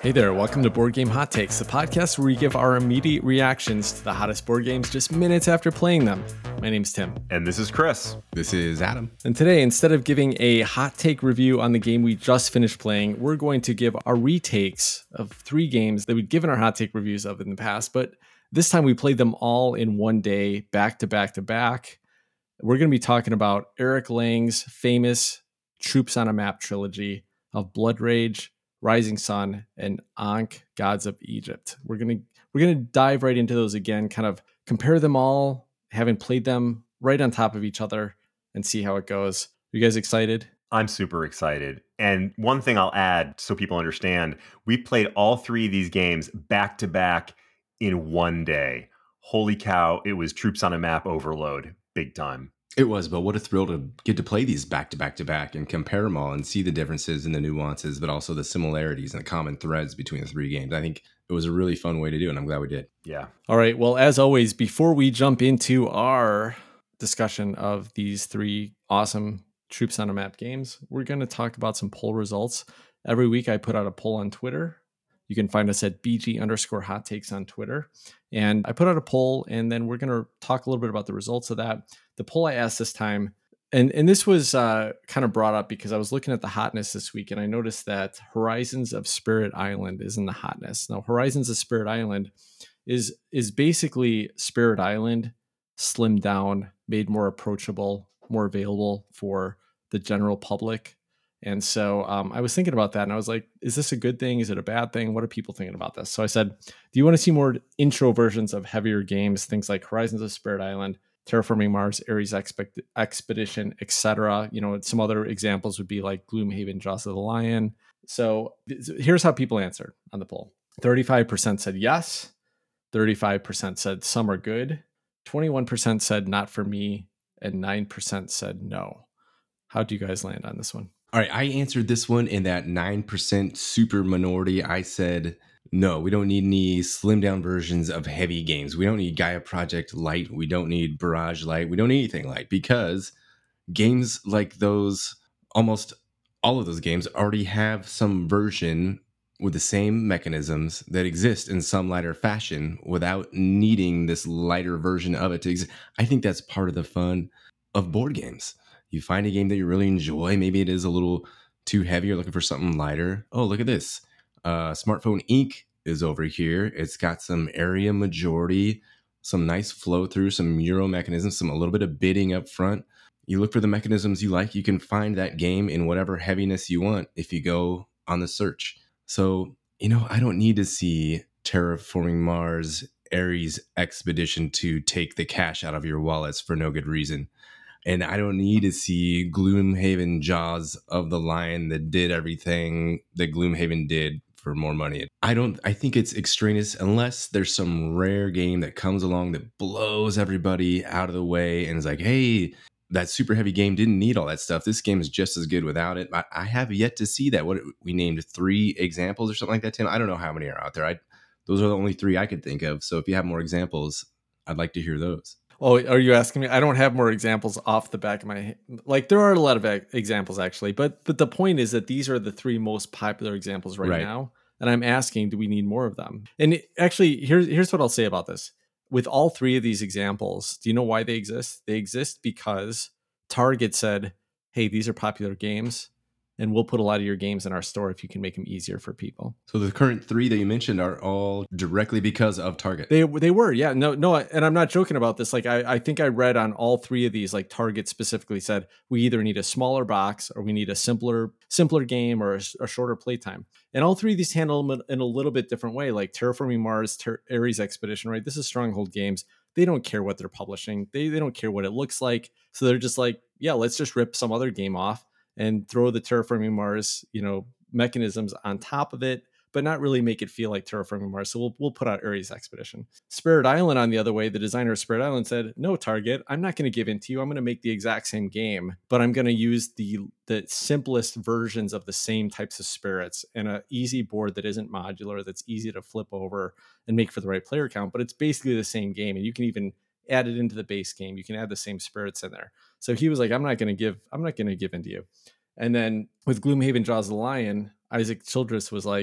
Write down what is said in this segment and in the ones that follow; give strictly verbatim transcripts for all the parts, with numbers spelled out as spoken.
Hey there, welcome to Board Game Hot Takes, the podcast where we give our immediate reactions to the hottest board games just minutes after playing them. My name's Tim. And this is Chris. This is Adam. And today, instead of giving a hot take review on the game we just finished playing, we're going to give our retakes of three games that we've given our hot take reviews of in the past, but this time we played them all in one day, back to back to back. We're going to be talking about Eric Lang's famous Troops on a Map trilogy of Blood Rage, Rising Sun, and Ankh, Gods of Egypt. We're gonna we're gonna dive right into those again, kind of compare them all, having played them right on top of each other, and see how it goes. Are you guys excited? I'm super excited. And one thing I'll add so people understand, we played all three of these games back to back in one day. Holy cow, it was Troops on a Map overload, big time. It was, but what a thrill to get to play these back to back to back and compare them all and see the differences and the nuances, but also the similarities and the common threads between the three games. I think it was a really fun way to do it, and I'm glad we did. Yeah. All right. Well, as always, before we jump into our discussion of these three awesome Troops on a Map games, we're going to talk about some poll results. Every week I put out a poll on Twitter. You can find us at B G underscore hot takes on Twitter. And I put out a poll, and then we're going to talk a little bit about the results of that. The poll I asked this time, and, and this was uh, kind of brought up because I was looking at the hotness this week, and I noticed that Horizons of Spirit Island is in the hotness. Now, Horizons of Spirit Island is is basically Spirit Island slimmed down, made more approachable, more available for the general public. And so um, I was thinking about that, and I was like, is this a good thing? Is it a bad thing? What are people thinking about this? So I said, do you want to see more intro versions of heavier games, things like Horizons of Spirit Island, Terraforming Mars, Ares Expect- Expedition, et cetera? You know, some other examples would be like Gloomhaven, Jaws of the Lion. So th- here's how people answered on the poll. thirty-five percent said yes. thirty-five percent said some are good. twenty-one percent said not for me. And nine percent said no. How do you guys land on this one? All right, I answered this one in that nine percent super minority. I said, no, we don't need any slim down versions of heavy games. We don't need Gaia Project Light. We don't need Barrage Light. We don't need anything light, because games like those, almost all of those games already have some version with the same mechanisms that exist in some lighter fashion without needing this lighter version of it to exist. I think that's part of the fun of board games. You find a game that you really enjoy. Maybe it is a little too heavy. You're looking for something lighter. Oh, look at this. Uh, Smartphone Incorporated is over here. It's got some area majority, some nice flow through, some Euro mechanisms, some a little bit of bidding up front. You look for the mechanisms you like. You can find that game in whatever heaviness you want if you go on the search. So, you know, I don't need to see Terraforming Mars, Ares Expedition to take the cash out of your wallets for no good reason. And I don't need to see Gloomhaven, Jaws of the Lion that did everything that Gloomhaven did for more money. I don't, I think it's extraneous unless there's some rare game that comes along that blows everybody out of the way and is like, hey, that super heavy game didn't need all that stuff. This game is just as good without it. I, I have yet to see that. What we named three examples or something like that, Tim. I don't know how many are out there. I, those are the only three I could think of. So if you have more examples, I'd like to hear those. Oh, are you asking me? I don't have more examples off the back of my head. Like, there are a lot of examples, actually. But but the point is that these are the three most popular examples right, right. now. And I'm asking, do we need more of them? And it, actually, here's, here's what I'll say about this. With all three of these examples, do you know why they exist? They exist because Target said, hey, these are popular games, and we'll put a lot of your games in our store if you can make them easier for people. So the current three that you mentioned are all directly because of Target. They they were, yeah. No, no, and I'm not joking about this. Like, I, I think I read on all three of these, like Target specifically said, we either need a smaller box or we need a simpler simpler game or a, a shorter playtime. And all three of these handle them in a little bit different way, like Terraforming Mars, Ter- Ares Expedition, right? This is Stronghold Games. They don't care what they're publishing. They they don't care what it looks like. So they're just like, yeah, let's just rip some other game off and throw the Terraforming Mars, you know, mechanisms on top of it, but not really make it feel like Terraforming Mars. So we'll we'll put out Ares Expedition. Spirit Island, on the other way, the designer of Spirit Island said, no, Target, I'm not going to give in to you. I'm going to make the exact same game, but I'm going to use the the simplest versions of the same types of spirits and an easy board that isn't modular, that's easy to flip over and make for the right player count. But it's basically the same game, and you can even add it into the base game. You can add the same spirits in there. So he was like, I'm not going to give, I'm not going to give in to you. And then with Gloomhaven, Jaws of the Lion, Isaac Childress was like,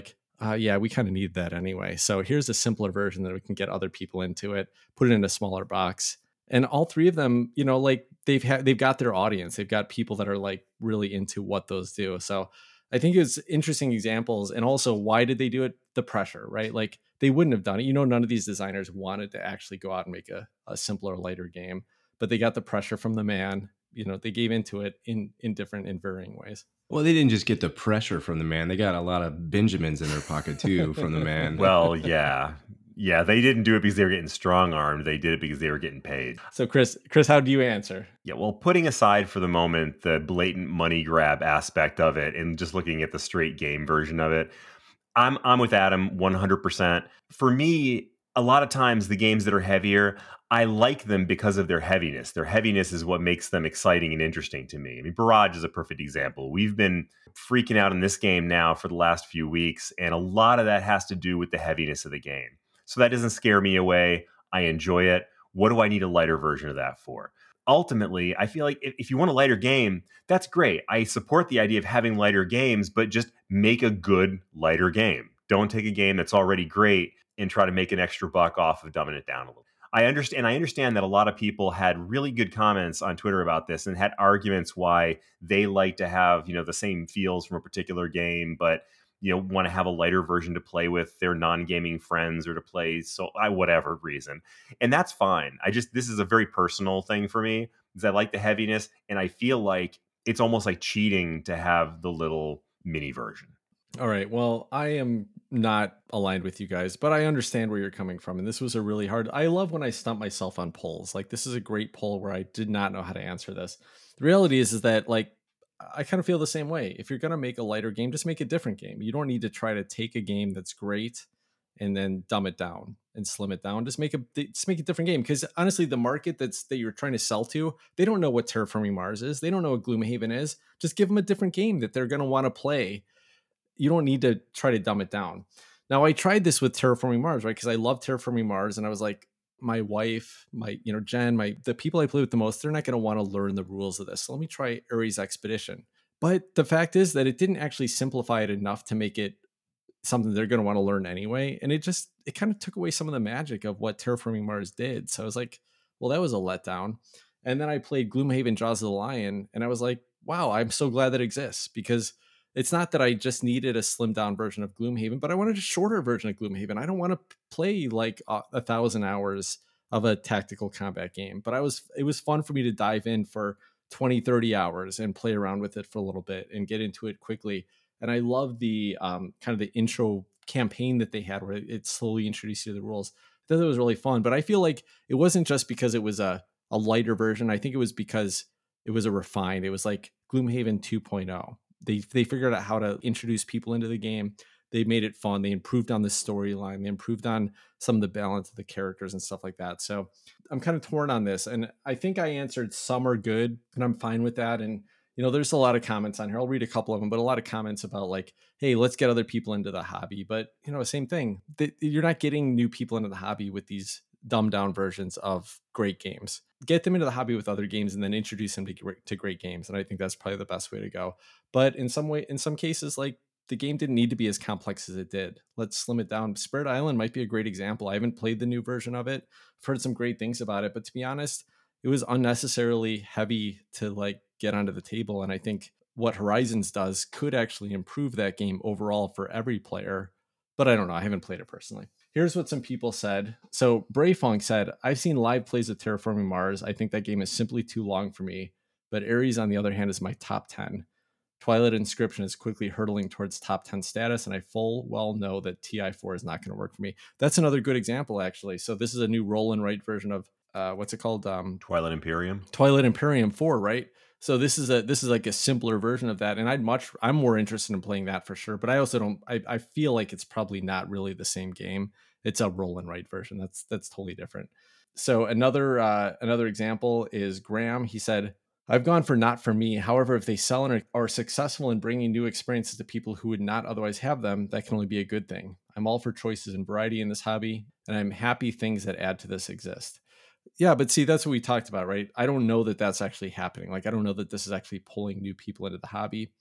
uh, yeah, we kind of need that anyway. So here's a simpler version that we can get other people into it, put it in a smaller box. And all three of them, you know, like they've had, they've got their audience. They've got people that are like really into what those do. So I think it's interesting examples. And also, why did they do it? The pressure, right? Like they wouldn't have done it. You know, none of these designers wanted to actually go out and make a, a simpler, lighter game, but they got the pressure from the man. You know, they gave into it in in different and varying ways. Well, they didn't just get the pressure from the man. They got a lot of Benjamins in their pocket too from the man. Well, yeah. Yeah, they didn't do it because they were getting strong-armed. They did it because they were getting paid. So, Chris, Chris, how do you answer? Yeah, well, putting aside for the moment the blatant money grab aspect of it and just looking at the straight game version of it, I'm I'm with Adam one hundred percent. For me, a lot of times the games that are heavier, I like them because of their heaviness. Their heaviness is what makes them exciting and interesting to me. I mean, Barrage is a perfect example. We've been freaking out in this game now for the last few weeks, and a lot of that has to do with the heaviness of the game. So that doesn't scare me away. I enjoy it. What do I need a lighter version of that for? Ultimately, I feel like if, if you want a lighter game, that's great. I support the idea of having lighter games, but just make a good lighter game. Don't take a game that's already great and try to make an extra buck off of dumbing it down a little. I understand. I understand that a lot of people had really good comments on Twitter about this and had arguments why they like to have, you know, the same feels from a particular game, but you know, want to have a lighter version to play with their non-gaming friends or to play so I whatever reason. And that's fine. I just, this is a very personal thing for me because I like the heaviness and I feel like it's almost like cheating to have the little mini version. All right. Well, I am not aligned with you guys, but I understand where you're coming from. And this was a really hard, I love when I stump myself on polls. Like this is a great poll where I did not know how to answer this. The reality is, is that like, I kind of feel the same way. If you're going to make a lighter game, just make a different game. You don't need to try to take a game that's great and then dumb it down and slim it down. Just make a just make a different game. Because honestly, the market that's that you're trying to sell to, they don't know what Terraforming Mars is. They don't know what Gloomhaven is. Just give them a different game that they're going to want to play. You don't need to try to dumb it down. Now, I tried this with Terraforming Mars, right? Because I love Terraforming Mars, and I was like, my wife, my, you know, Jen, my, the people I play with the most, they're not going to want to learn the rules of this. So let me try Uri's Expedition. But the fact is that it didn't actually simplify it enough to make it something they're going to want to learn anyway. And it just, it kind of took away some of the magic of what Terraforming Mars did. So I was like, well, that was a letdown. And then I played Gloomhaven Jaws of the Lion, and I was like, wow, I'm so glad that exists, because it's not that I just needed a slimmed down version of Gloomhaven, but I wanted a shorter version of Gloomhaven. I don't want to play like a, a thousand hours of a tactical combat game, but I was, it was fun for me to dive in for twenty, thirty hours and play around with it for a little bit and get into it quickly. And I love the um, kind of the intro campaign that they had where it slowly introduced you to the rules. I thought it was really fun, but I feel like it wasn't just because it was a, a lighter version. I think it was because it was a refined, it was like Gloomhaven two point oh. They they figured out how to introduce people into the game. They made it fun. They improved on the storyline. They improved on some of the balance of the characters and stuff like that. So I'm kind of torn on this. And I think I answered some are good, and I'm fine with that. And, you know, there's a lot of comments on here. I'll read a couple of them, but a lot of comments about like, hey, let's get other people into the hobby. But, you know, same thing. You're not getting new people into the hobby with these dumbed down versions of great games. Get them into the hobby with other games and then introduce them to, to great games. And I think that's probably the best way to go. But in some way, in some cases, like the game didn't need to be as complex as it did. Let's slim it down. Spirit Island might be a great example. I haven't played the new version of it. I've heard some great things about it, but to be honest, it was unnecessarily heavy to like get onto the table. And I think what Horizons does could actually improve that game overall for every player. But I don't know. I haven't played it personally. Here's what some people said. So Brayfunk said, I've seen live plays of Terraforming Mars. I think that game is simply too long for me. But Ares, on the other hand, is my top ten. Twilight Inscription is quickly hurtling towards top ten status, and I full well know that T I four is not going to work for me. That's another good example, actually. So this is a new roll and write version of, uh, what's it called? Um, Twilight Imperium. Twilight Imperium four, right? So this is a this is like a simpler version of that, and I'd much I'm more interested in playing that for sure. But I also don't I, I feel like it's probably not really the same game. It's a roll and write version. That's that's totally different. So another uh, another example is Graham. He said, I've gone for not for me. However, if they sell and are successful in bringing new experiences to people who would not otherwise have them, that can only be a good thing. I'm all for choices and variety in this hobby, and I'm happy things that add to this exist. Yeah, but see, that's what we talked about, right? I don't know that that's actually happening. Like, I don't know that this is actually pulling new people into the hobby.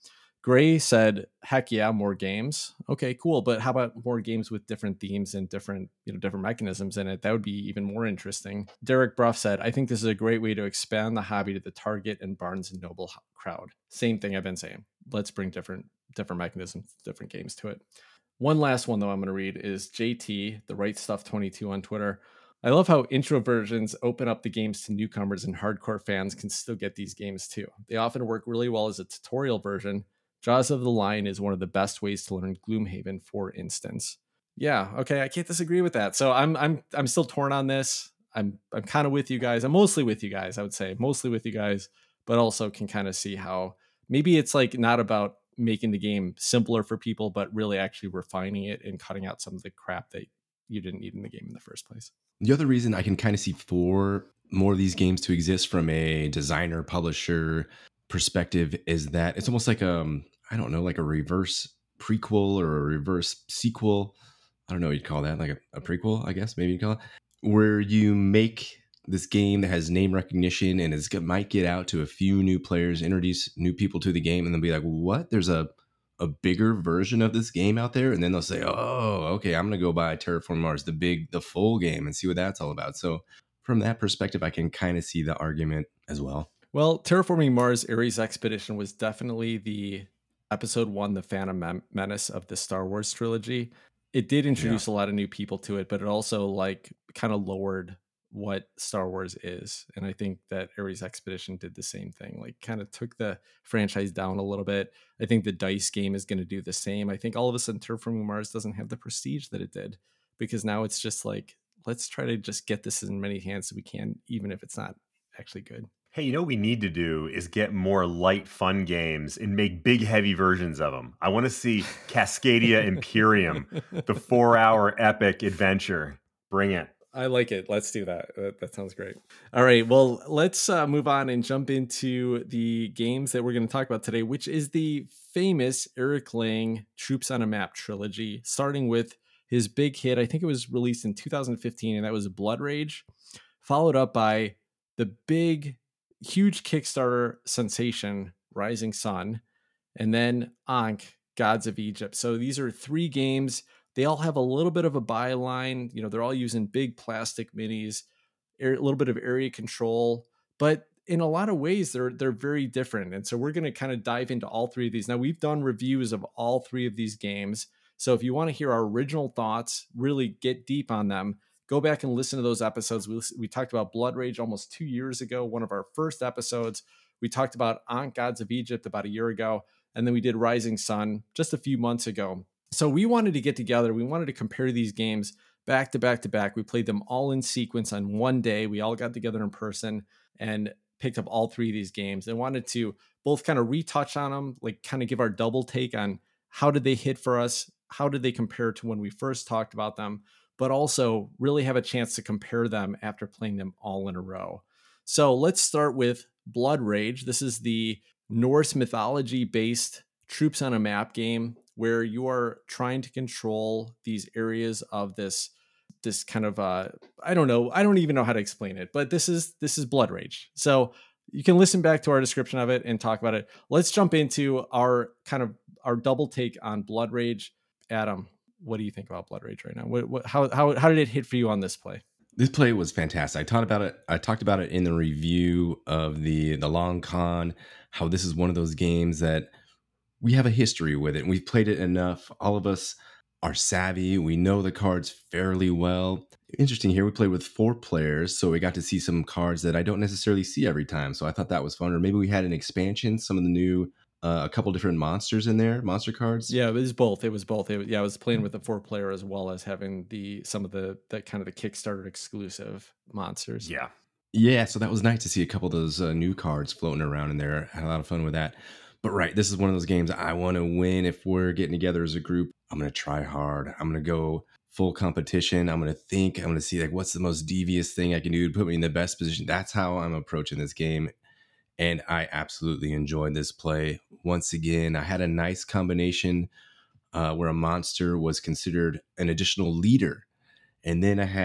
Gray said, heck yeah, more games. Okay, cool. But how about more games with different themes and different, you know, different mechanisms in it? That would be even more interesting. Derek Bruff said, I think this is a great way to expand the hobby to the Target and Barnes and Noble crowd. Same thing I've been saying. Let's bring different different mechanisms, different games to it. One last one, though, I'm going to read is J T, the Right Stuff twenty-two on Twitter. I love how intro versions open up the games to newcomers, and hardcore fans can still get these games too. They often work really well as a tutorial version. Jaws of the Lion is one of the best ways to learn Gloomhaven, for instance. Yeah, okay, I can't disagree with that. So I'm I'm I'm still torn on this. I'm I'm kind of with you guys. I'm mostly with you guys, I would say. Mostly with you guys, but also can kind of see how maybe it's like not about making the game simpler for people, but really actually refining it and cutting out some of the crap that you didn't need in the game in the first place. The other reason I can kind of see for more of these games to exist from a designer publisher perspective is that it's almost like um I don't know, like a reverse prequel or a reverse sequel. I don't know what you'd call that, like a, a prequel, I guess maybe you'd call it, where you make this game that has name recognition and is might get out to a few new players, introduce new people to the game, and then be like, what? There's a a bigger version of this game out there, and then they'll say, oh, okay, I'm gonna go buy Terraform Mars, the big, the full game, and see what that's all about. So from that perspective, I can kind of see the argument as well. Well, Terraforming Mars Ares Expedition was definitely the episode one, the Phantom Menace of the Star Wars trilogy. It did introduce yeah. a lot of new people to it, but it also like kind of lowered what Star Wars is. And I think that Ares Expedition did the same thing, like kind of took the franchise down a little bit. I think the DICE game is going to do the same. I think all of a sudden Terraforming Mars doesn't have the prestige that it did, because now it's just like, let's try to just get this in many hands as we can, even if it's not actually good. Hey, you know what we need to do is get more light, fun games and make big, heavy versions of them. I want to see Cascadia Imperium, the four-hour epic adventure. Bring it. I like it. Let's do that. That, that sounds great. All right. Well, let's uh, move on and jump into the games that we're going to talk about today, which is the famous Eric Lang Troops on a Map trilogy, starting with his big hit. I think it was released in two thousand fifteen, and that was Blood Rage, followed up by the big, huge Kickstarter sensation, Rising Sun, and then Ankh, Gods of Egypt. So these are three games. They all have a little bit of a byline. You know, they're all using big plastic minis, a little bit of area control, but in a lot of ways, they're they're very different. And so we're going to kind of dive into all three of these. Now, we've done reviews of all three of these games. So if you want to hear our original thoughts, really get deep on them, go back and listen to those episodes. We, we talked about Blood Rage almost two years ago, one of our first episodes. We talked about Ankh, Gods of Egypt about a year ago. And then we did Rising Sun just a few months ago. So we wanted to get together. We wanted to compare these games back to back to back. We played them all in sequence on one day. We all got together in person and picked up all three of these games and wanted to both kind of retouch on them, like kind of give our double take on how did they hit for us? How did they compare to when we first talked about them? But also really have a chance to compare them after playing them all in a row. So let's start with Blood Rage. This is the Norse mythology-based Troops on a Map game where you are trying to control these areas of this, this kind of, uh, I don't know, I don't even know how to explain it, but this is, this is Blood Rage. So you can listen back to our description of it and talk about it. Let's jump into our kind of our double take on Blood Rage. Adam, what do you think about Blood Rage right now? What, what, how, how, how did it hit for you on this play? This play was fantastic. I talked about it. I talked about it in the review of the, the Long Con, how this is one of those games that we have a history with it, and we've played it enough. All of us are savvy. We know the cards fairly well. Interesting here, we played with four players, so we got to see some cards that I don't necessarily see every time. So I thought that was fun. Or maybe we had an expansion, some of the new, uh, a couple different monsters in there, monster cards. Yeah, it was both. It was both. It was, yeah, I was playing with the four player as well as having the some of the that kind of the Kickstarter exclusive monsters. Yeah, yeah. So that was nice to see a couple of those uh, new cards floating around in there. I had a lot of fun with that. But right, this is one of those games I want to win. If we're getting together as a group, I'm going to try hard. I'm going to go full competition. I'm going to think, I'm going to see like what's the most devious thing I can do to put me in the best position. That's how I'm approaching this game. And I absolutely enjoyed this play. Once again, I had a nice combination uh, where a monster was considered an additional leader. And then I had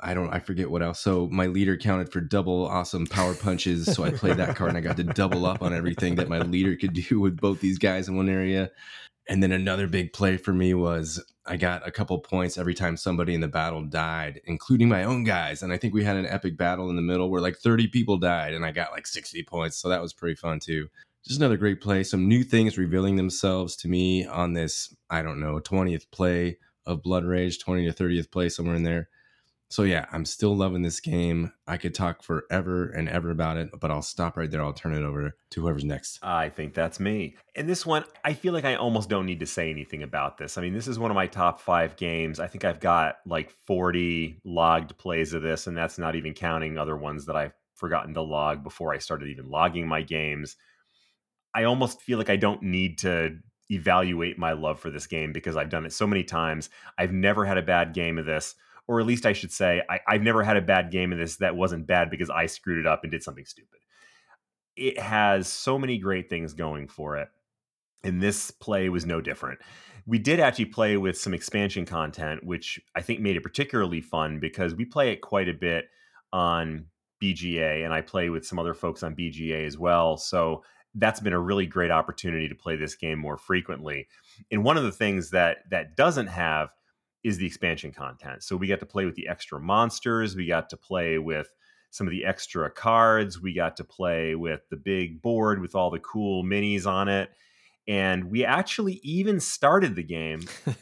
I don't, I forget what else. So my leader counted for double awesome power punches. So I played that card and I got to double up on everything that my leader could do with both these guys in one area. And then another big play for me was I got a couple points every time somebody in the battle died, including my own guys. And I think we had an epic battle in the middle where like thirty people died and I got like sixty points. So that was pretty fun too. Just another great play. Some new things revealing themselves to me on this, I don't know, twentieth play of Blood Rage, twentieth to thirtieth play, somewhere in there. So yeah, I'm still loving this game. I could talk forever and ever about it, but I'll stop right there. I'll turn it over to whoever's next. I think that's me. And this one, I feel like I almost don't need to say anything about this. I mean, this is one of my top five games. I think I've got like forty logged plays of this, and that's not even counting other ones that I've forgotten to log before I started even logging my games. I almost feel like I don't need to evaluate my love for this game because I've done it so many times. I've never had a bad game of this. Or at least I should say, I, I've never had a bad game of this that wasn't bad because I screwed it up and did something stupid. It has so many great things going for it. And this play was no different. We did actually play with some expansion content, which I think made it particularly fun because we play it quite a bit on B G A, and I play with some other folks on B G A as well. So that's been a really great opportunity to play this game more frequently. And one of the things that that doesn't have is the expansion content. So we got to play with the extra monsters. We got to play with some of the extra cards. We got to play with the big board with all the cool minis on it. And we actually even started the game.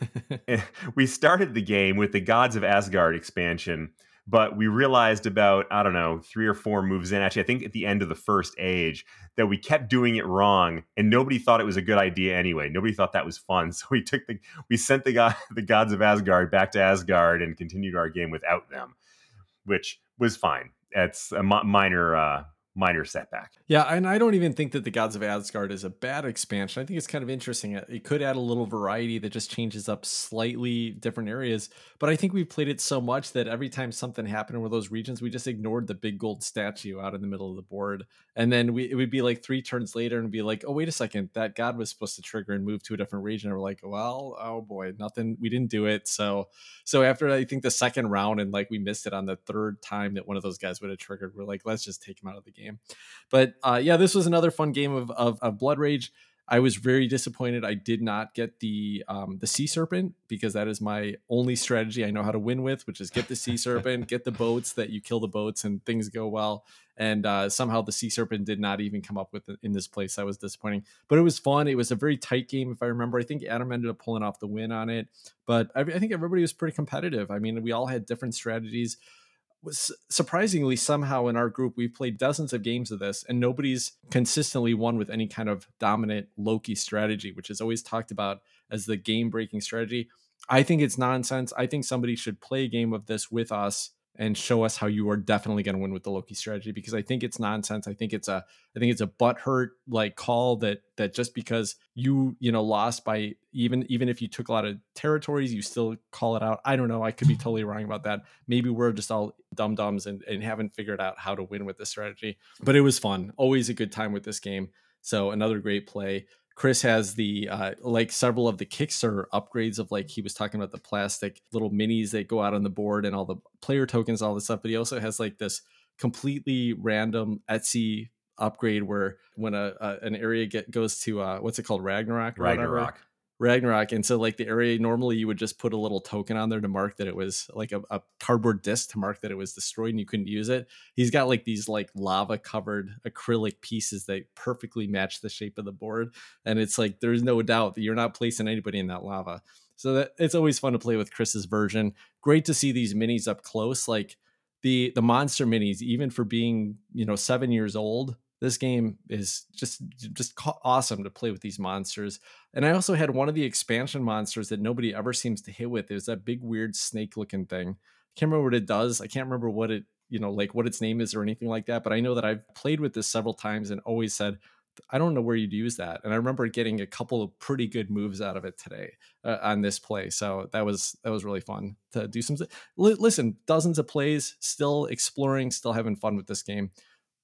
We started the game with the Gods of Asgard expansion, but we realized about, I don't know, three or four moves in, actually, I think at the end of the first age, that we kept doing it wrong, and nobody thought it was a good idea anyway. Nobody thought that was fun. So we took the, we sent the, God, the Gods of Asgard back to Asgard and continued our game without them, which was fine. It's a mi- minor, uh, minor setback. Yeah, and I don't even think that the Gods of Asgard is a bad expansion. I think it's kind of interesting. It could add a little variety that just changes up slightly different areas. But I think we've played it so much that every time something happened in one of those regions, we just ignored the big gold statue out in the middle of the board. And then we it would be like three turns later and be like, oh, wait a second, that god was supposed to trigger and move to a different region. And we're like, well, oh boy, nothing, we didn't do it. So so after I think the second round and like we missed it on the third time that one of those guys would have triggered, we're like, let's just take him out of the game. But uh, yeah, this was another fun game of, of, of Blood Rage. I was very disappointed I did not get the um, the Sea Serpent, because that is my only strategy I know how to win with, which is get the Sea Serpent, get the boats, that you kill the boats and things go well. And uh, somehow the Sea Serpent did not even come up with it in this place. That was disappointing, but it was fun. It was a very tight game, if I remember. I think Adam ended up pulling off the win on it, but I, I think everybody was pretty competitive. I mean, we all had different strategies. Was surprisingly, somehow in our group, we've played dozens of games of this and nobody's consistently won with any kind of dominant Loki strategy, which is always talked about as the game breaking strategy. I think it's nonsense. I think somebody should play a game of this with us and show us how you are definitely going to win with the Loki strategy, because I think it's nonsense. I think it's a, I think it's a butthurt like call that, that just because you, you know, lost by even, even if you took a lot of territories, you still call it out. I don't know. I could be totally wrong about that. Maybe we're just all dum-dums and, and haven't figured out how to win with this strategy, but it was fun. Always a good time with this game. So another great play. Chris has the uh, like several of the Kickstarter upgrades of, like, he was talking about the plastic little minis that go out on the board and all the player tokens, all this stuff. But he also has like this completely random Etsy upgrade where when a, a an area get goes to uh, what's it called, Ragnarok, or Ragnarok. whatever? Ragnarok. And so like the area, normally you would just put a little token on there to mark that it was like a, a cardboard disc to mark that it was destroyed and you couldn't use it. He's got like these like lava covered acrylic pieces that perfectly match the shape of the board. And it's like, there's no doubt that you're not placing anybody in that lava. So that it's always fun to play with Chris's version. Great to see these minis up close. Like the, the monster minis, even for being, you know, seven years old, this game is just just awesome to play with these monsters. And I also had one of the expansion monsters that nobody ever seems to hit with. It was that big weird snake looking thing. I can't remember what it does. I can't remember what it, you know, like what its name is or anything like that. But I know that I've played with this several times and always said, I don't know where you'd use that. And I remember getting a couple of pretty good moves out of it today uh, on this play. So that was that was really fun to do some. L- listen, dozens of plays, still exploring, still having fun with this game.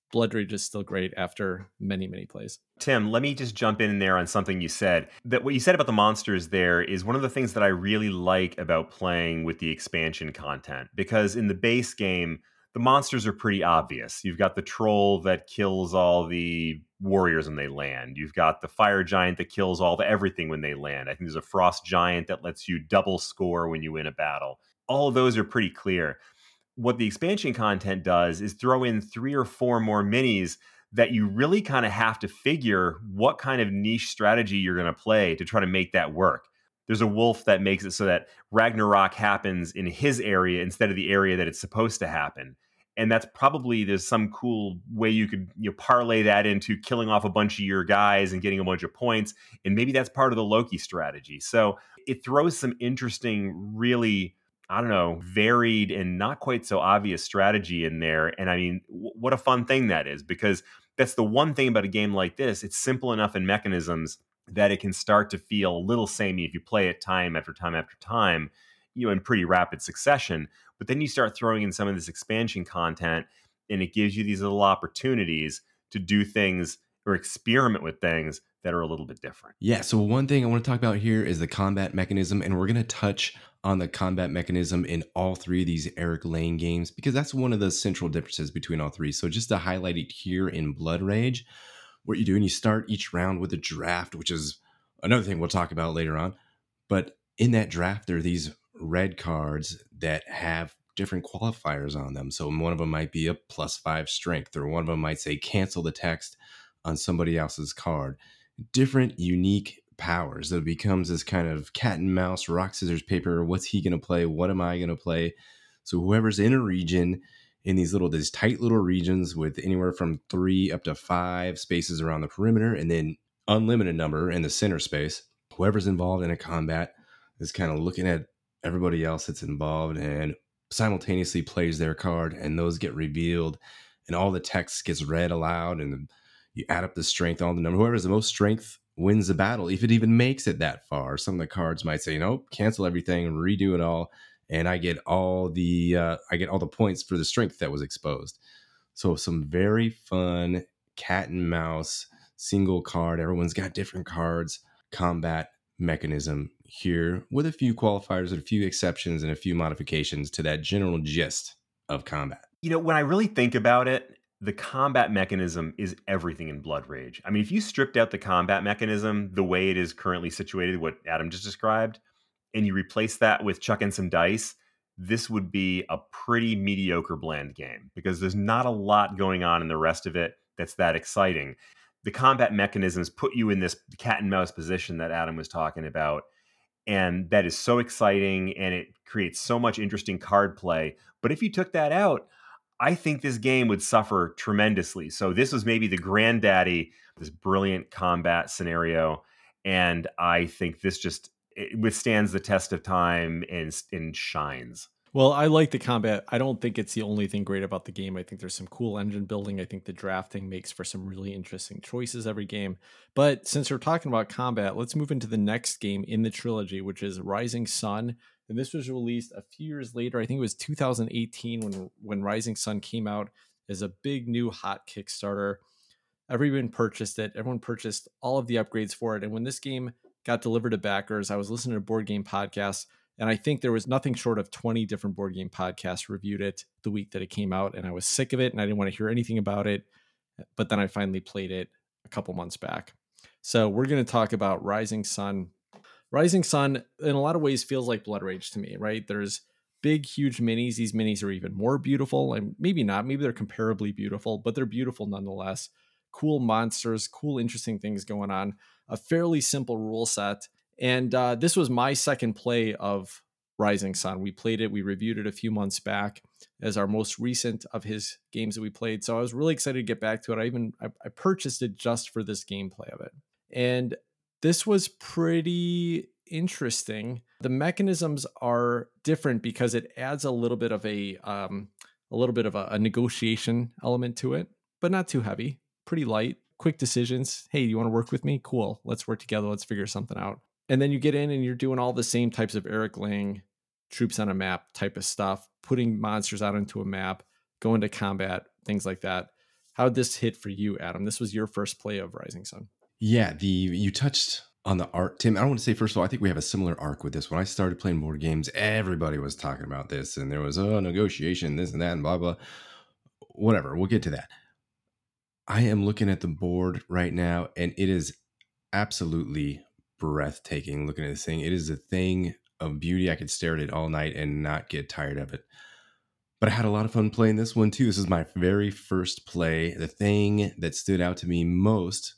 Blood Rage is still great after many, many plays. Tim, let me just jump in there on something you said. That what you said about the monsters there is one of the things that I really like about playing with the expansion content, because in the base game, the monsters are pretty obvious. You've got the troll that kills all the warriors when they land. You've got the fire giant that kills all the everything when they land. I think there's a frost giant that lets you double score when you win a battle. All of those are pretty clear. What the expansion content does is throw in three or four more minis that you really kind of have to figure what kind of niche strategy you're going to play to try to make that work. There's a wolf that makes it so that Ragnarok happens in his area instead of the area that it's supposed to happen. And that's probably, there's some cool way you could, you know, parlay that into killing off a bunch of your guys and getting a bunch of points. And maybe that's part of the Loki strategy. So it throws some interesting, really, I don't know, varied and not quite so obvious strategy in there. And I mean, w- what a fun thing that is, because that's the one thing about a game like this. It's simple enough in mechanisms that it can start to feel a little samey if you play it time after time after time, you know, in pretty rapid succession. But then you start throwing in some of this expansion content, and it gives you these little opportunities to do things or experiment with things that are a little bit different. Yeah, so one thing I want to talk about here is the combat mechanism, and we're going to touch on the combat mechanism in all three of these Eric Lane games, because that's one of the central differences between all three. So just to highlight it here in Blood Rage, what you do, and you start each round with a draft, which is another thing we'll talk about later on. But in that draft, there are these red cards that have different qualifiers on them. So one of them might be a plus five strength, or one of them might say cancel the text on somebody else's card. Different unique powers that becomes this kind of cat and mouse, rock, scissors, paper. What's he going to play? What am I going to play? So whoever's in a region, in these little, these tight little regions with anywhere from three up to five spaces around the perimeter, and then unlimited number in the center space, whoever's involved in a combat is kind of looking at everybody else that's involved and simultaneously plays their card, and those get revealed, and all the text gets read aloud, and you add up the strength, all the number. Whoever has the most strength wins the battle, if it even makes it that far. Some of the cards might say, nope, cancel everything, redo it all, and I get all the uh, I get all the points for the strength that was exposed. So some very fun cat and mouse single card. Everyone's got different cards. Combat mechanism here with a few qualifiers and a few exceptions and a few modifications to that general gist of combat. You know, when I really think about it, the combat mechanism is everything in Blood Rage. I mean, if you stripped out the combat mechanism the way it is currently situated, what Adam just described, and you replace that with chucking some dice, this would be a pretty mediocre bland game, because there's not a lot going on in the rest of it that's that exciting. The combat mechanisms put you in this cat and mouse position that Adam was talking about, and that is so exciting, and it creates so much interesting card play. But if you took that out, I think this game would suffer tremendously. So this was maybe the granddaddy, this brilliant combat scenario. And I think this just it withstands the test of time and, and shines. Well, I like the combat. I don't think it's the only thing great about the game. I think there's some cool engine building. I think the drafting makes for some really interesting choices every game. But since we're talking about combat, let's move into the next game in the trilogy, which is Rising Sun. And this was released a few years later. I think it was two thousand eighteen when, when Rising Sun came out as a big new hot Kickstarter. Everyone purchased it. Everyone purchased all of the upgrades for it. And when this game got delivered to backers, I was listening to board game podcasts, and I think there was nothing short of twenty different board game podcasts reviewed it the week that it came out. And I was sick of it, and I didn't want to hear anything about it. But then I finally played it a couple months back. So we're going to talk about Rising Sun. Rising Sun, in a lot of ways, feels like Blood Rage to me, right? There's big, huge minis. These minis are even more beautiful, and maybe not. Maybe they're comparably beautiful, but they're beautiful nonetheless. Cool monsters, cool, interesting things going on. A fairly simple rule set. And uh, this was my second play of Rising Sun. We played it. We reviewed it a few months back as our most recent of his games that we played. So I was really excited to get back to it. I even I, I purchased it just for this gameplay of it. And this was pretty interesting. The mechanisms are different because it adds a little bit of a um, a little bit of a, a negotiation element to it, but not too heavy. Pretty light, quick decisions. Hey, do you want to work with me? Cool. Let's work together. Let's figure something out. And then you get in and you're doing all the same types of Eric Lang troops on a map type of stuff, putting monsters out into a map, going to combat, things like that. How'd this hit for you, Adam? This was your first play of Rising Sun. Yeah, the you touched on the art, Tim. I want to say, first of all, I think we have a similar arc with this. When I started playing board games, everybody was talking about this, and there was, oh, negotiation, this and that, and blah, blah. Whatever, we'll get to that. I am looking at the board right now, and it is absolutely breathtaking looking at this thing. It is a thing of beauty. I could stare at it all night and not get tired of it. But I had a lot of fun playing this one too. This is my very first play. The thing that stood out to me most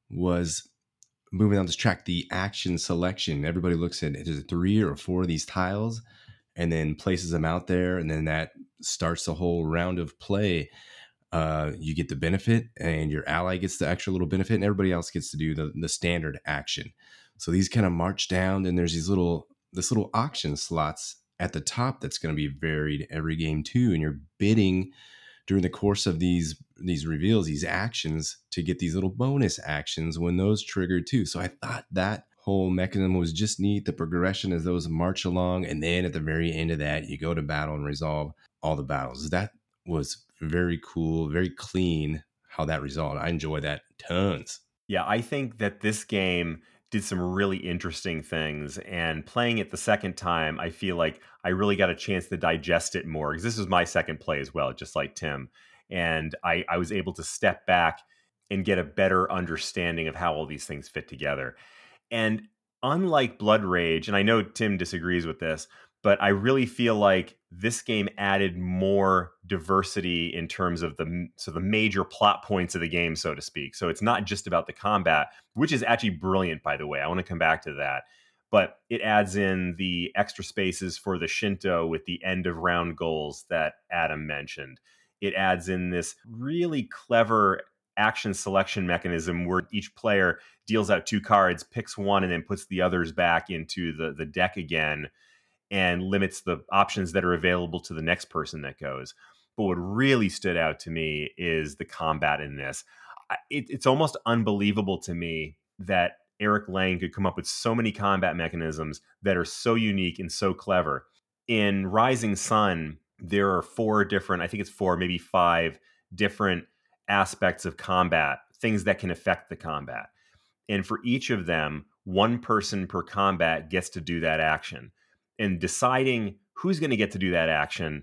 was moving on this track, the action selection. Everybody looks at it. There's three or four of these tiles and then places them out there. And then that starts the whole round of play. Uh, you get the benefit and your ally gets the extra little benefit and everybody else gets to do the, the standard action. So these kind of march down and there's these little, this little auction slots at the top that's going to be varied every game too. And you're bidding during the course of these these reveals, these actions, to get these little bonus actions when those triggered too. So I thought that whole mechanism was just neat, the progression as those march along. And then at the very end of that, you go to battle and resolve all the battles. That was very cool, very clean how that resolved. I enjoy that tons. Yeah, I think that this game did some really interesting things, and playing it the second time, I feel like I really got a chance to digest it more, because this was my second play as well, just like Tim. And I, I was able to step back and get a better understanding of how all these things fit together. And unlike Blood Rage, and I know Tim disagrees with this, but I really feel like this game added more diversity in terms of the so the major plot points of the game, so to speak. So it's not just about the combat, which is actually brilliant, by the way. I want to come back to that. But it adds in the extra spaces for the Shinto with the end of round goals that Adam mentioned. It adds in this really clever action selection mechanism where each player deals out two cards, picks one, and then puts the others back into the, the deck again, and limits the options that are available to the next person that goes. But what really stood out to me is the combat in this. It, it's almost unbelievable to me that Eric Lang could come up with so many combat mechanisms that are so unique and so clever. In Rising Sun, there are four different, I think it's four, maybe five different aspects of combat, things that can affect the combat. And for each of them, one person per combat gets to do that action. And deciding who's going to get to do that action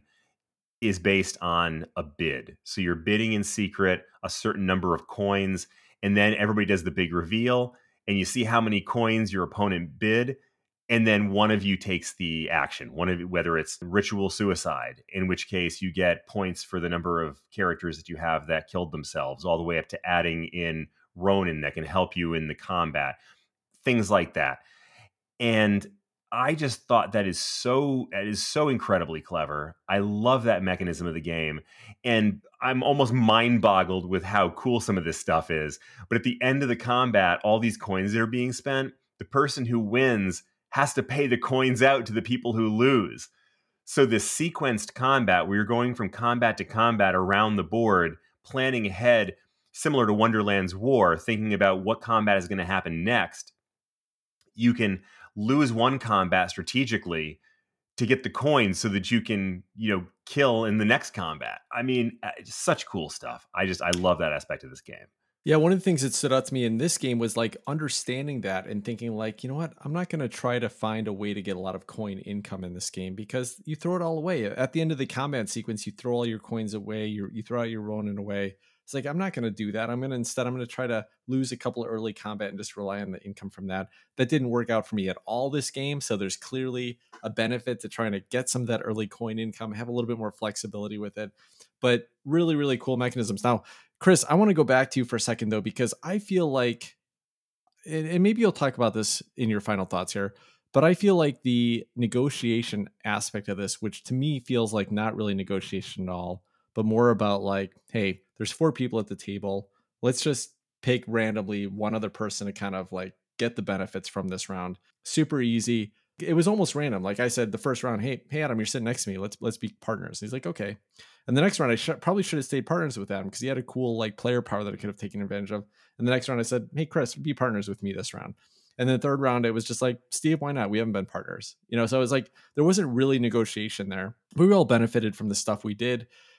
is based on a bid. So you're bidding in secret a certain number of coins, and then everybody does the big reveal, and you see how many coins your opponent bid, and then one of you takes the action, one of whether it's ritual suicide, in which case you get points for the number of characters that you have that killed themselves, all the way up to adding in Ronin that can help you in the combat, things like that. And I just thought that is so that is so incredibly clever. I love that mechanism of the game. And I'm almost mind boggled with how cool some of this stuff is. But at the end of the combat, all these coins that are being spent, the person who wins has to pay the coins out to the people who lose. So this sequenced combat, where you're going from combat to combat around the board, planning ahead, similar to Wonderland's War, thinking about what combat is going to happen next. You can lose one combat strategically to get the coins so that you can, you know, kill in the next combat. I mean, such cool stuff. I just, I love that aspect of this game. Yeah, one of the things that stood out to me in this game was like understanding that and thinking like, you know what, I'm not going to try to find a way to get a lot of coin income in this game, because you throw it all away. At the end of the combat sequence, you throw all your coins away, you you throw out your Ronin away. It's like, I'm not going to do that. I'm going to instead, I'm going to try to lose a couple of early combat and just rely on the income from that. That didn't work out for me at all this game. So there's clearly a benefit to trying to get some of that early coin income, have a little bit more flexibility with it. But really, really cool mechanisms. Now, Chris, I want to go back to you for a second, though, because I feel like, and maybe you'll talk about this in your final thoughts here, but I feel like the negotiation aspect of this, which to me feels like not really negotiation at all, but more about like, hey, there's four people at the table. Let's just pick randomly one other person to kind of like get the benefits from this round. Super easy. It was almost random. Like I said, the first round, hey, hey, Adam, you're sitting next to me. Let's let's be partners. And he's like, okay. And the next round, I sh- probably should have stayed partners with Adam because he had a cool like player power that I could have taken advantage of. And the next round, I said, hey, Chris, be partners with me this round. And then the third round, it was just like, Steve, why not? We haven't been partners. You know, so it was like, there wasn't really negotiation there. We all benefited from the stuff we did.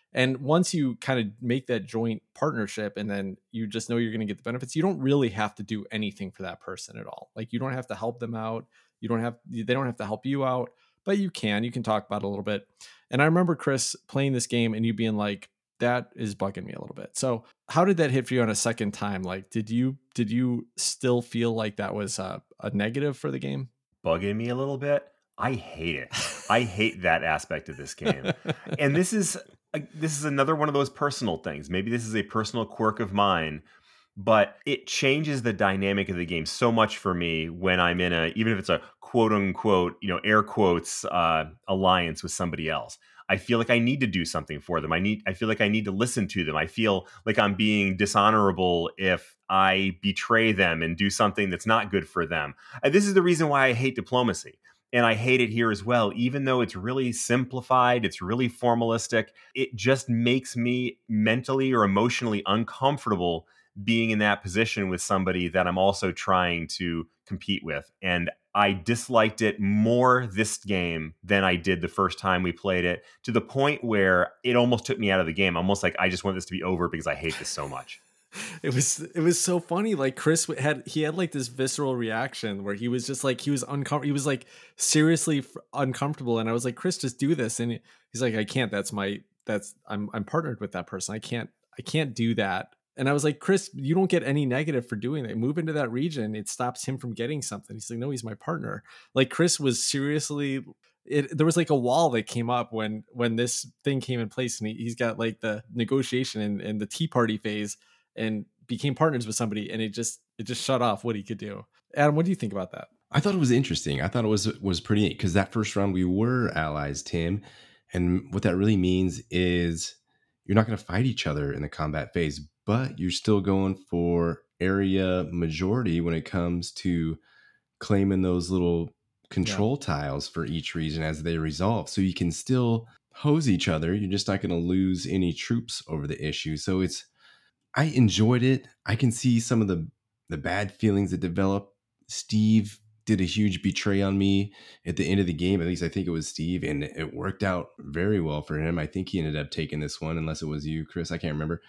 And once you kind of make that joint partnership and then you just know you're going to get the benefits, you don't really have to do anything for that person at all. Like you don't have to help them out. You don't have, they don't have to help you out, but you can, you can talk about it a little bit. And I remember Chris playing this game and you being like, that is bugging me a little bit. So how did that hit for you on a second time? Like, did you, did you still feel like that was a, a negative for the game? Bugging me a little bit. I hate it. I hate that aspect of this game. And this is uh, this is another one of those personal things. Maybe this is a personal quirk of mine, but it changes the dynamic of the game so much for me when I'm in a, even if it's a quote unquote, you know, air quotes uh, alliance with somebody else. I feel like I need to do something for them. I need, I feel like I need to listen to them. I feel like I'm being dishonorable if I betray them and do something that's not good for them. And this is the reason why I hate diplomacy. And I hate it here as well. Even though it's really simplified, it's really formalistic, it just makes me mentally or emotionally uncomfortable being in that position with somebody that I'm also trying to compete with. And I disliked it more this game than I did the first time we played it, to the point where it almost took me out of the game. Almost like I just want this to be over because I hate this so much. It was it was so funny. Like Chris had he had like this visceral reaction where he was just like he was uncomfortable. He was like seriously f- uncomfortable, and I was like, Chris, just do this. And he's like, I can't. That's my that's I'm I'm partnered with that person. I can't I can't do that. And I was like, Chris, you don't get any negative for doing that. Move into that region. It stops him from getting something. He's like, no, he's my partner. Like Chris was seriously. It, there was like a wall that came up when when this thing came in place, and he, he's got like the negotiation and, and the tea party phase. And became partners with somebody, and it just it just shut off what he could do. Adam, what do you think about that? I thought it was interesting. I thought it was was pretty neat because that first round we were allies, Tim, and what that really means is you're not going to fight each other in the combat phase, but you're still going for area majority when it comes to claiming those little control yeah. tiles for each region as they resolve. So you can still hose each other. You're just not going to lose any troops over the issue. So it's I enjoyed it. I can see some of the, the bad feelings that develop. Steve did a huge betray on me at the end of the game. At least I think it was Steve, and it worked out very well for him. I think he ended up taking this one, unless it was you, Chris. I can't remember.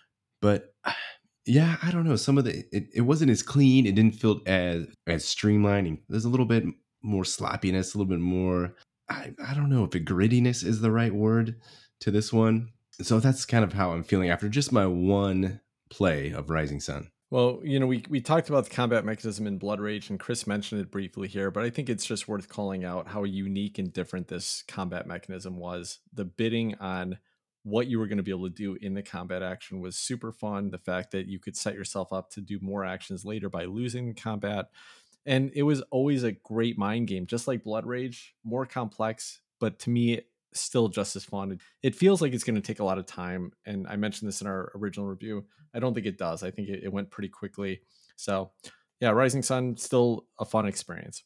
But yeah, I don't know. Some of the it, it wasn't as clean. It didn't feel as as streamlined. There's a little bit more sloppiness, a little bit more. I, I don't know if it, grittiness is the right word to this one. So that's kind of how I'm feeling after just my one play of Rising Sun. Well, you know, we we talked about the combat mechanism in Blood Rage, and Chris mentioned it briefly here, but I think it's just worth calling out how unique and different this combat mechanism was. The bidding on what you were going to be able to do in the combat action was super fun. The fact that you could set yourself up to do more actions later by losing the combat. And it was always a great mind game, just like Blood Rage, more complex, but to me, still just as fun. It feels like it's going to take a lot of time. And I mentioned this in our original review. I don't think it does. I think it, it went pretty quickly. So yeah, Rising Sun, still a fun experience.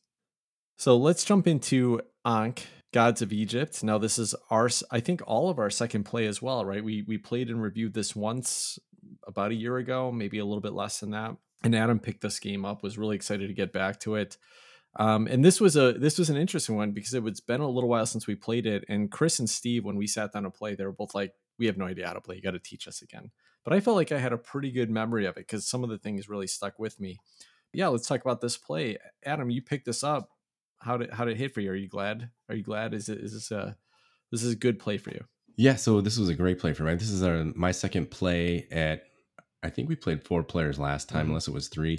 So let's jump into Ankh, Gods of Egypt. Now this is our, I think all of our second play as well, right? We, we played and reviewed this once about a year ago, maybe a little bit less than that. And Adam picked this game up, was really excited to get back to it. Um, and this was a this was an interesting one because it was been a little while since we played it. And Chris and Steve, when we sat down to play, they were both like, "We have no idea how to play. You got to teach us again." But I felt like I had a pretty good memory of it because some of the things really stuck with me. But yeah, let's talk about this play. Adam, you picked this up. How did how did it hit for you? Are you glad? Are you glad? Is it is this a this is a good play for you? Yeah. So this was a great play for me. This is our my second play at. I think we played four players last time, mm-hmm. unless it was three.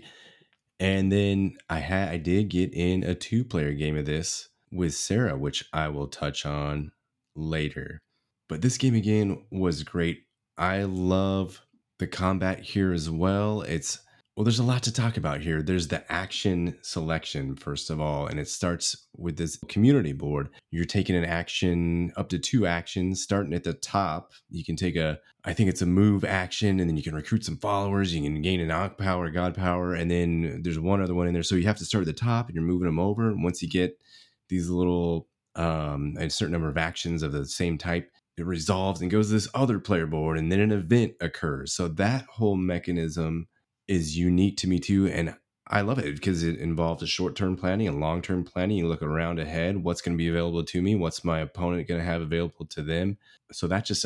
And then I had I did get in a two-player game of this with Sarah, which I will touch on later. But this game again was great. I love the combat here as well. It's well, there's a lot to talk about here. There's the action selection, first of all, and it starts with this community board. You're taking an action, up to two actions, starting at the top. You can take a, I think it's a move action, and then you can recruit some followers. You can gain an Ankh power, God power, and then there's one other one in there. So you have to start at the top, and you're moving them over. And once you get these little, um, a certain number of actions of the same type, it resolves and goes to this other player board, and then an event occurs. So that whole mechanism is unique to me too, and I love it because it involves a short-term planning and long-term planning. You look around ahead, what's going to be available to me, what's my opponent going to have available to them. So that's just a,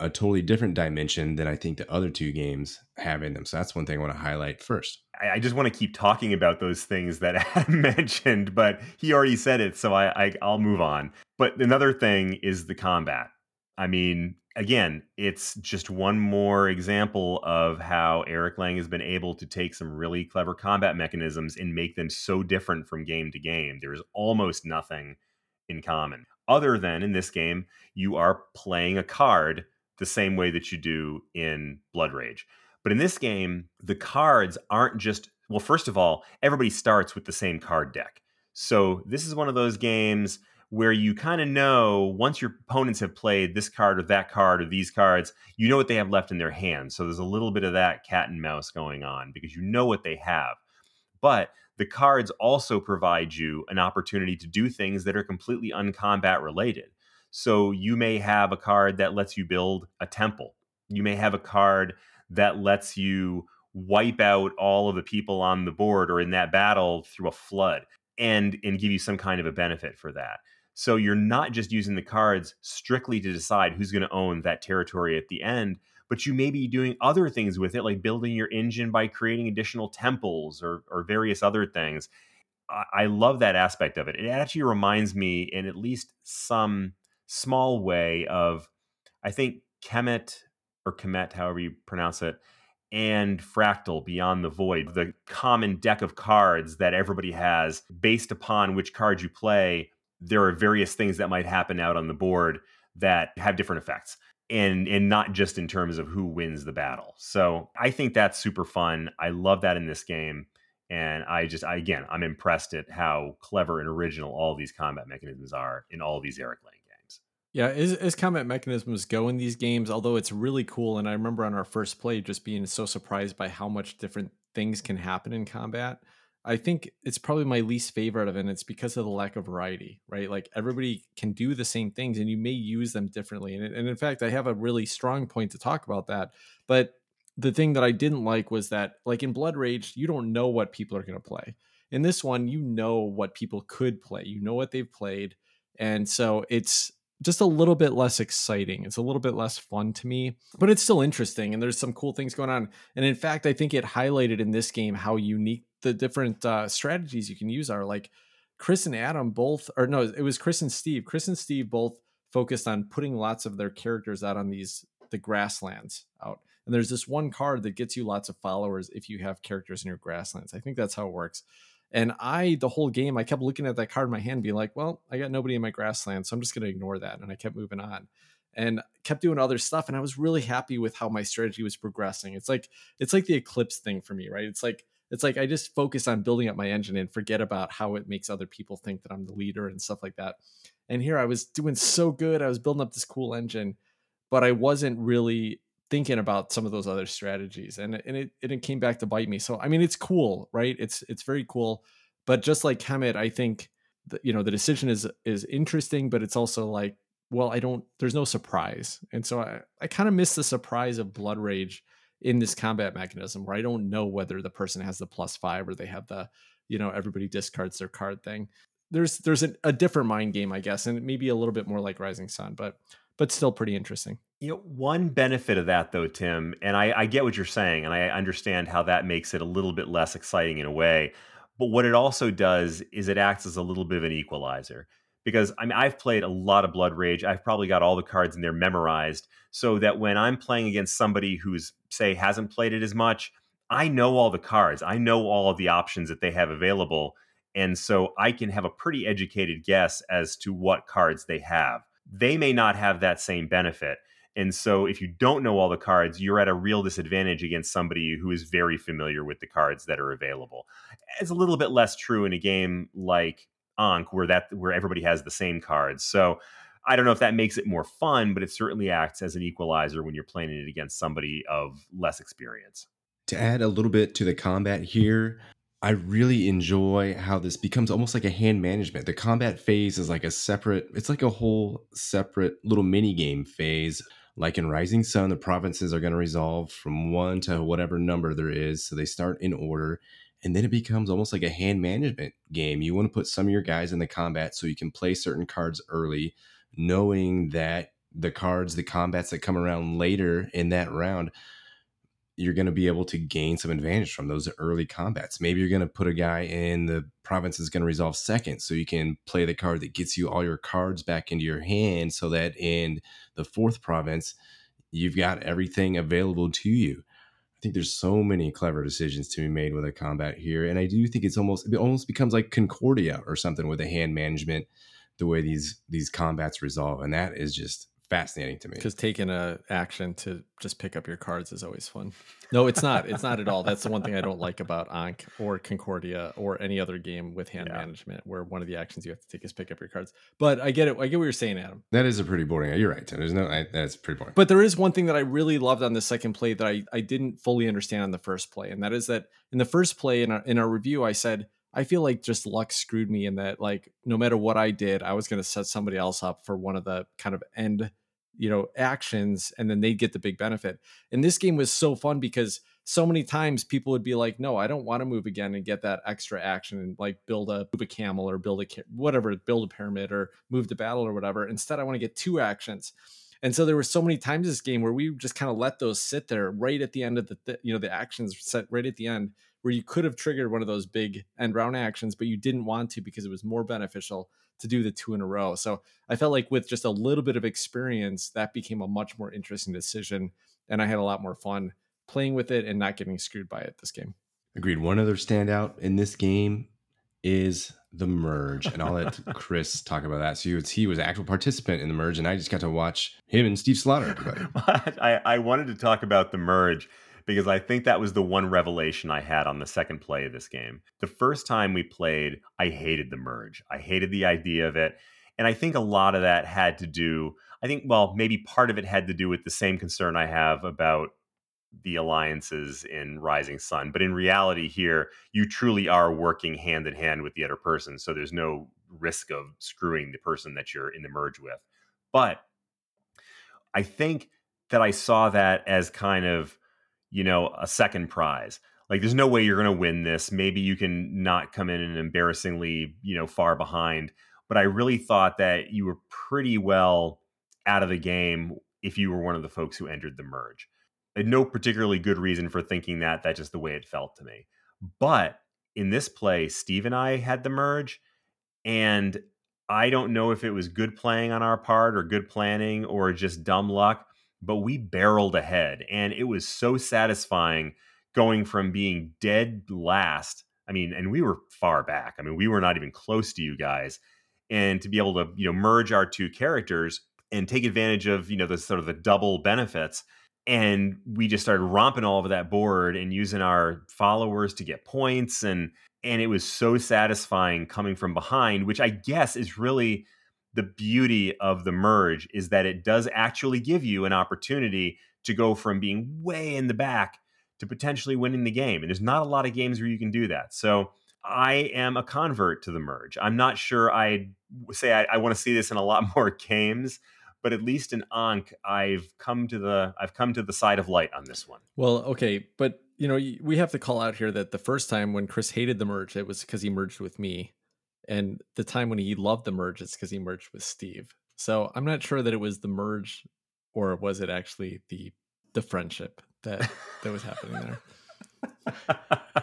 a totally different dimension than I think the other two games have in them. So that's one thing I want to highlight first. I, I just want to keep talking about those things that Adam mentioned, but he already said it, so I, I I'll move on. But another thing is the combat. I mean, again, it's just one more example of how Eric Lang has been able to take some really clever combat mechanisms and make them so different from game to game. There's almost nothing in common, other than in this game, you are playing a card the same way that you do in Blood Rage. But in this game, the cards aren't just, well, first of all, everybody starts with the same card deck. So this is one of those games where you kind of know once your opponents have played this card or that card or these cards, you know what they have left in their hands. So there's a little bit of that cat and mouse going on because you know what they have. But the cards also provide you an opportunity to do things that are completely uncombat related. So you may have a card that lets you build a temple. You may have a card that lets you wipe out all of the people on the board or in that battle through a flood and, and give you some kind of a benefit for that. So you're not just using the cards strictly to decide who's going to own that territory at the end, but you may be doing other things with it, like building your engine by creating additional temples or, or various other things. I, I love that aspect of it. It actually reminds me in at least some small way of, I think, Kemet or Kemet, however you pronounce it, and Fractal Beyond the Void, the common deck of cards that everybody has. Based upon which card you play, there are various things that might happen out on the board that have different effects. And, and not just in terms of who wins the battle. So I think that's super fun. I love that in this game. And I just, I, again, I'm impressed at how clever and original all these combat mechanisms are in all these Eric Lang games. Yeah, as, as combat mechanisms go in these games, although it's really cool. And I remember on our first play just being so surprised by how much different things can happen in combat. I think it's probably my least favorite of it, and it's because of the lack of variety, right? Like everybody can do the same things and you may use them differently. And, and in fact, I have a really strong point to talk about that. But the thing that I didn't like was that, like in Blood Rage, you don't know what people are going to play. In this one, you know what people could play. You know what they've played. And so it's just a little bit less exciting. It's a little bit less fun to me, but it's still interesting. And there's some cool things going on. And in fact, I think it highlighted in this game how unique the different uh, strategies you can use are. Like Chris and Adam both, or no, it was Chris and Steve. Chris and Steve both focused on putting lots of their characters out on these, the grasslands out. And there's this one card that gets you lots of followers if you have characters in your grasslands. I think that's how it works. And I, the whole game, I kept looking at that card in my hand, being like, well, I got nobody in my grassland, so I'm just going to ignore that. And I kept moving on and kept doing other stuff. And I was really happy with how my strategy was progressing. It's like, it's like the Eclipse thing for me, right? It's like, it's like, I just focus on building up my engine and forget about how it makes other people think that I'm the leader and stuff like that. And here I was doing so good. I was building up this cool engine, but I wasn't really thinking about some of those other strategies, and, and it, it came back to bite me. So, I mean, it's cool, right? It's, it's very cool, but just like Kemet, I think that, you know, the decision is, is interesting, but it's also like, well, I don't, there's no surprise. And so I, I kind of miss the surprise of Blood Rage in this combat mechanism where I don't know whether the person has the plus five or they have the, you know, everybody discards their card thing. There's, there's a, a different mind game, I guess, and maybe a little bit more like Rising Sun, but, but still pretty interesting. You know, one benefit of that, though, Tim, and I, I get what you're saying, and I understand how that makes it a little bit less exciting in a way. But what it also does is it acts as a little bit of an equalizer. Because I mean, I've played a lot of Blood Rage. I've probably got all the cards in there memorized, so that when I'm playing against somebody who's, say, hasn't played it as much, I know all the cards. I know all of the options that they have available. And so I can have a pretty educated guess as to what cards they have. They may not have that same benefit. And so if you don't know all the cards, you're at a real disadvantage against somebody who is very familiar with the cards that are available. It's a little bit less true in a game like Ankh, where that where everybody has the same cards. So I don't know if that makes it more fun, but it certainly acts as an equalizer when you're playing it against somebody of less experience. To add a little bit to the combat here, I really enjoy how this becomes almost like a hand management. The combat phase is like a separate, it's like a whole separate little mini game phase. Like in Rising Sun, the provinces are going to resolve from one to whatever number there is. So they start in order. And then it becomes almost like a hand management game. You want to put some of your guys in the combat so you can play certain cards early, knowing that the cards, the combats that come around later in that round, you're going to be able to gain some advantage from those early combats. Maybe you're going to put a guy in the province that's going to resolve second, so you can play the card that gets you all your cards back into your hand, so that in the fourth province, you've got everything available to you. I think there's so many clever decisions to be made with a combat here. And I do think it's almost, it almost becomes like Concordia or something with the hand management, the way these, these combats resolve. And that is just fascinating to me. Because taking a action to just pick up your cards is always fun. No, it's not. It's not at all. That's the one thing I don't like about Ankh or Concordia or any other game with hand yeah. management, where one of the actions you have to take is pick up your cards. But I get it. I get what you're saying, Adam. That is a pretty boring. You're right, Tim. There's no. I, that's pretty boring. But there is one thing that I really loved on the second play that I, I didn't fully understand on the first play, and that is that in the first play in our, in our review, I said I feel like just luck screwed me in that, like, no matter what I did, I was going to set somebody else up for one of the kind of end, you know, actions, and then they'd get the big benefit. And this game was so fun because so many times people would be like, no, I don't want to move again and get that extra action and like build a, move a camel or build a, whatever, build a pyramid or move the battle or whatever. Instead, I want to get two actions. And so there were so many times this game where we just kind of let those sit there right at the end of the, th- you know, the actions set right at the end, where you could have triggered one of those big end round actions, but you didn't want to because it was more beneficial to do the two in a row. So I felt like with just a little bit of experience, that became a much more interesting decision. And I had a lot more fun playing with it and not getting screwed by it this game. Agreed. One other standout in this game is the merge. And I'll let Chris talk about that. So he was, he was an actual participant in the merge, and I just got to watch him and Steve Slaughter. I, I wanted to talk about the merge because I think that was the one revelation I had on the second play of this game. The first time we played, I hated the merge. I hated the idea of it. And I think a lot of that had to do, I think, well, maybe part of it had to do with the same concern I have about the alliances in Rising Sun. But in reality here, you truly are working hand in hand with the other person. So there's no risk of screwing the person that you're in the merge with. But I think that I saw that as kind of, you know, a second prize. Like, there's no way you're going to win this. Maybe you can not come in and embarrassingly, you know, far behind. But I really thought that you were pretty well out of the game if you were one of the folks who entered the merge. I had no particularly good reason for thinking that. That's just the way it felt to me. But in this play, Steve and I had the merge, and I don't know if it was good playing on our part or good planning or just dumb luck, but we barreled ahead, and it was so satisfying going from being dead last. I mean, and we were far back. I mean, we were not even close to you guys. And to be able to, you know, merge our two characters and take advantage of, you know, the sort of the double benefits. And we just started romping all over that board and using our followers to get points. And, and it was so satisfying coming from behind, which I guess is really the beauty of the merge, is that it does actually give you an opportunity to go from being way in the back to potentially winning the game. And there's not a lot of games where you can do that. So I am a convert to the merge. I'm not sure I'd say I, I want to see this in a lot more games, but at least in Ankh, I've come to the I've come to the side of light on this one. Well, okay, but you know, we have to call out here that the first time when Chris hated the merge, it was because he merged with me, and the time when he loved the merge, it's because he merged with Steve. So I'm not sure that it was the merge, or was it actually the the friendship that that was happening there.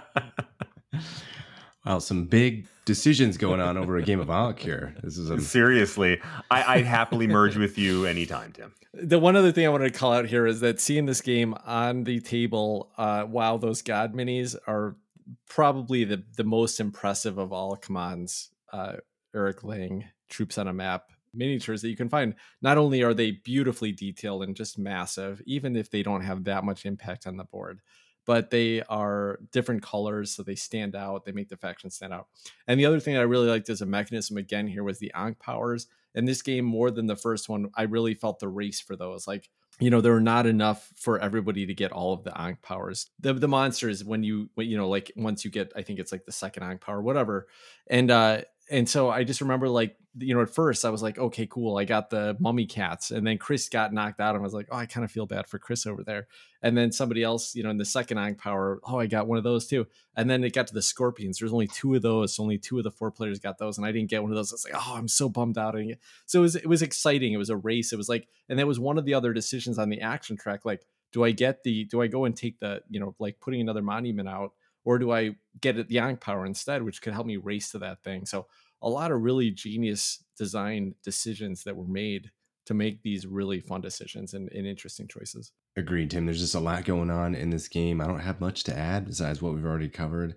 Wow, some big decisions going on over a game of Ankh here. This is a... Seriously, I, I'd happily merge with you anytime, Tim. The one other thing I wanted to call out here is that seeing this game on the table, uh, while those God minis are probably the, the most impressive of all Kaman's uh, Eric Lang Troops on a Map miniatures that you can find. Not only are they beautifully detailed and just massive, even if they don't have that much impact on the board, but they are different colors, so they stand out. They make the factions stand out. And the other thing I really liked as a mechanism, again, here was the Ankh powers. In this game, more than the first one, I really felt the race for those. Like, you know, there were not enough for everybody to get all of the Ankh powers. The the monsters, when you, when, you know, like once you get, I think it's like the second Ankh power, whatever. And, uh, And so I just remember, like, you know, at first I was like, okay, cool. I got the mummy cats. And then Chris got knocked out. And I was like, oh, I kind of feel bad for Chris over there. And then somebody else, you know, in the second Ankh Power, oh, I got one of those too. And then it got to the scorpions. There's only two of those. So only two of the four players got those. And I didn't get one of those. I was like, oh, I'm so bummed out. So it was, it was exciting. It was a race. It was like, and that was one of the other decisions on the action track. Like, do I get the, do I go and take the, you know, like putting another monument out, or do I get it the Ankh Power instead, which could help me race to that thing? So a lot of really genius design decisions that were made to make these really fun decisions and, and interesting choices. Agreed, Tim. There's just a lot going on in this game. I don't have much to add besides what we've already covered.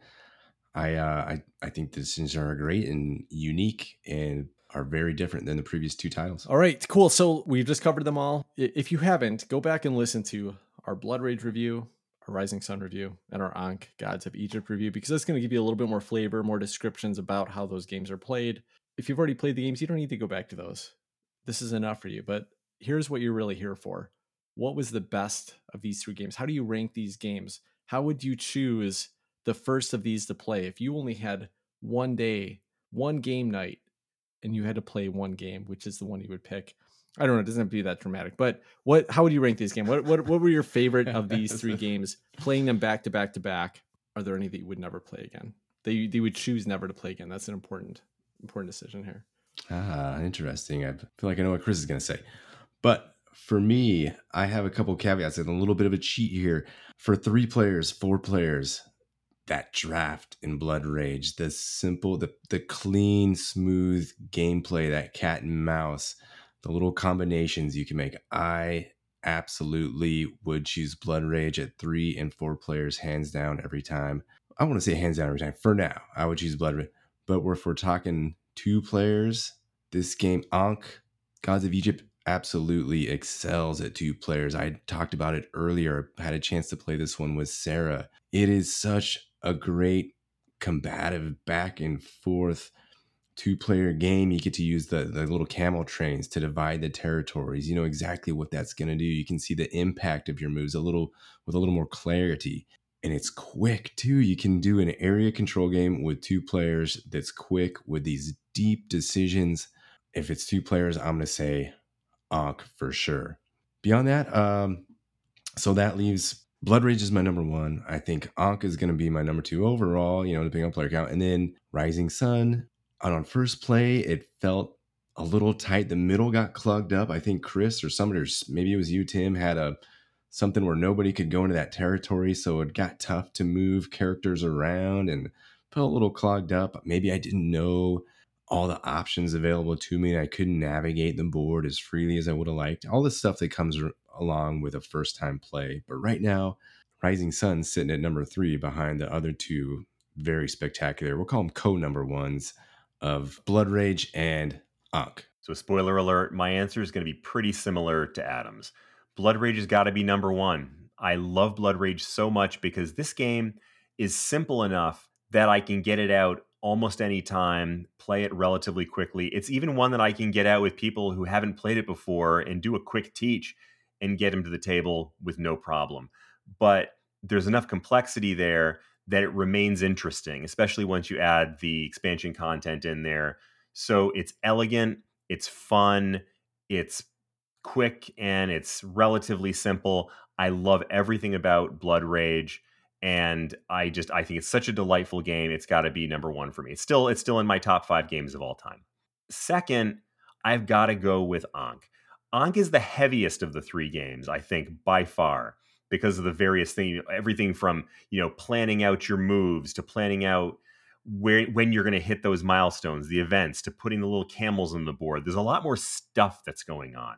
I uh, I, I think the decisions are great and unique and are very different than the previous two titles. All right, cool. So we've just covered them all. If you haven't, go back and listen to our Blood Rage review, our Rising Sun review, and our Ankh Gods of Egypt review, because that's going to give you a little bit more flavor, more descriptions about how those games are played. If you've already played the games, you don't need to go back to those. This is enough for you, but here's what you're really here for. What was the best of these three games? How do you rank these games? How would you choose the first of these to play? If you only had one day, one game night, and you had to play one game, which is the one you would pick? I don't know. It doesn't have to be that dramatic, but what? How would you rank these games? What what what were your favorite of these three games? Playing them back to back to back. Are there any that you would never play again? They they would choose never to play again. That's an important important decision here. Ah, interesting. I feel like I know what Chris is going to say, but for me, I have a couple caveats and a little bit of a cheat here. For three players, four players, that draft in Blood Rage, the simple, the the clean, smooth gameplay, that cat and mouse, the little combinations you can make. I absolutely would choose Blood Rage at three and four players, hands down, every time. I want to say hands down every time. For now, I would choose Blood Rage. But if we're talking two players, this game, Ankh, Gods of Egypt, absolutely excels at two players. I talked about it earlier. I had a chance to play this one with Sarah. It is such a great combative back and forth two-player game. You get to use the, the little camel trains to divide the territories. You know exactly what that's going to do. You can see the impact of your moves a little with a little more clarity. And it's quick, too. You can do an area control game with two players that's quick with these deep decisions. If it's two players, I'm going to say Ankh for sure. Beyond that, um, so that leaves Blood Rage is my number one. I think Ankh is going to be my number two overall, you know, depending on player count. And then Rising Sun. And on first play, it felt a little tight. The middle got clogged up. I think Chris or somebody, or maybe it was you, Tim, had a something where nobody could go into that territory. So it got tough to move characters around and felt a little clogged up. Maybe I didn't know all the options available to me, and I couldn't navigate the board as freely as I would have liked. All the stuff that comes r- along with a first-time play. But right now, Rising Sun's sitting at number three behind the other two very spectacular, we'll call them co-number ones, of Blood Rage and Ankh. So spoiler alert, my answer is going to be pretty similar to Adam's. Blood Rage has got to be number one. I love Blood Rage so much because this game is simple enough that I can get it out almost any time, play it relatively quickly. It's even one that I can get out with people who haven't played it before and do a quick teach and get them to the table with no problem. But there's enough complexity there that it remains interesting, especially once you add the expansion content in there. So it's elegant, it's fun, it's quick, and it's relatively simple. I love everything about Blood Rage. And I just, I think it's such a delightful game. It's got to be number one for me. It's still, it's still in my top five games of all time. Second, I've got to go with Ankh. Ankh is the heaviest of the three games, I think, by far, because of the various things, everything from, you know, planning out your moves to planning out where, when you're going to hit those milestones, the events, to putting the little camels on the board. There's a lot more stuff that's going on.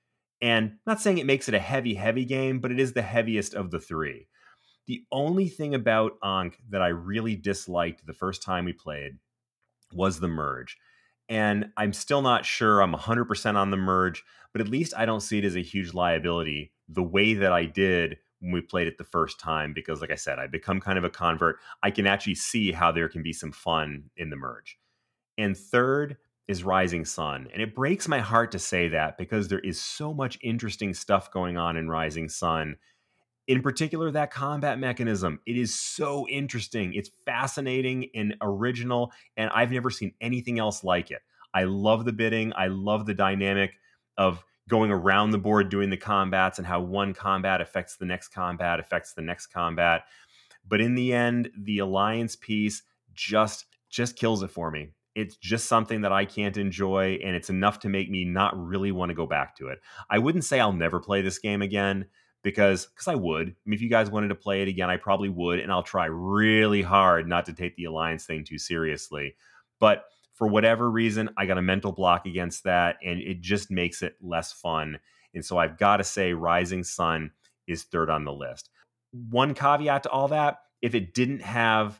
And I'm not saying it makes it a heavy, heavy game, but it is the heaviest of the three. The only thing about Ankh that I really disliked the first time we played was the merge. And I'm still not sure I'm one hundred percent on the merge, but at least I don't see it as a huge liability the way that I did when we played it the first time, because like I said, I've become kind of a convert. I can actually see how there can be some fun in the merge. And third is Rising Sun. And it breaks my heart to say that because there is so much interesting stuff going on in Rising Sun. In particular, that combat mechanism. It is so interesting. It's fascinating and original, and I've never seen anything else like it. I love the bidding. I love the dynamic of going around the board doing the combats and how one combat affects the next combat, affects the next combat. But in the end, the alliance piece just just kills it for me. It's just something that I can't enjoy, and it's enough to make me not really want to go back to it. I wouldn't say I'll never play this game again, because because I would. I mean, if you guys wanted to play it again, I probably would, and I'll try really hard not to take the alliance thing too seriously. But for whatever reason, I got a mental block against that, and it just makes it less fun. And so I've got to say Rising Sun is third on the list. One caveat to all that, if it didn't have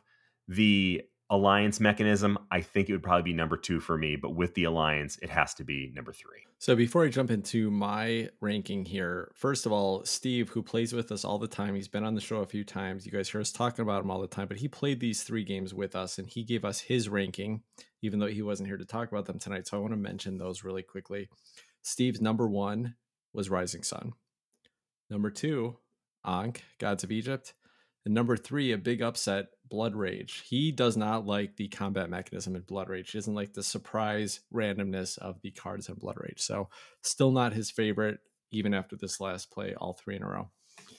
the alliance mechanism, I think it would probably be number two for me. But with the alliance, it has to be number three. So before I jump into my ranking here, first of all, Steve, who plays with us all the time, he's been on the show a few times. You guys hear us talking about him all the time, but he played these three games with us and he gave us his ranking, even though he wasn't here to talk about them tonight. So I want to mention those really quickly. Steve's number one was Rising Sun. Number two, Ankh, Gods of Egypt. And number three, a big upset, Blood Rage. He does not like the combat mechanism in Blood Rage. He doesn't like the surprise randomness of the cards in Blood Rage. So still not his favorite, even after this last play, all three in a row.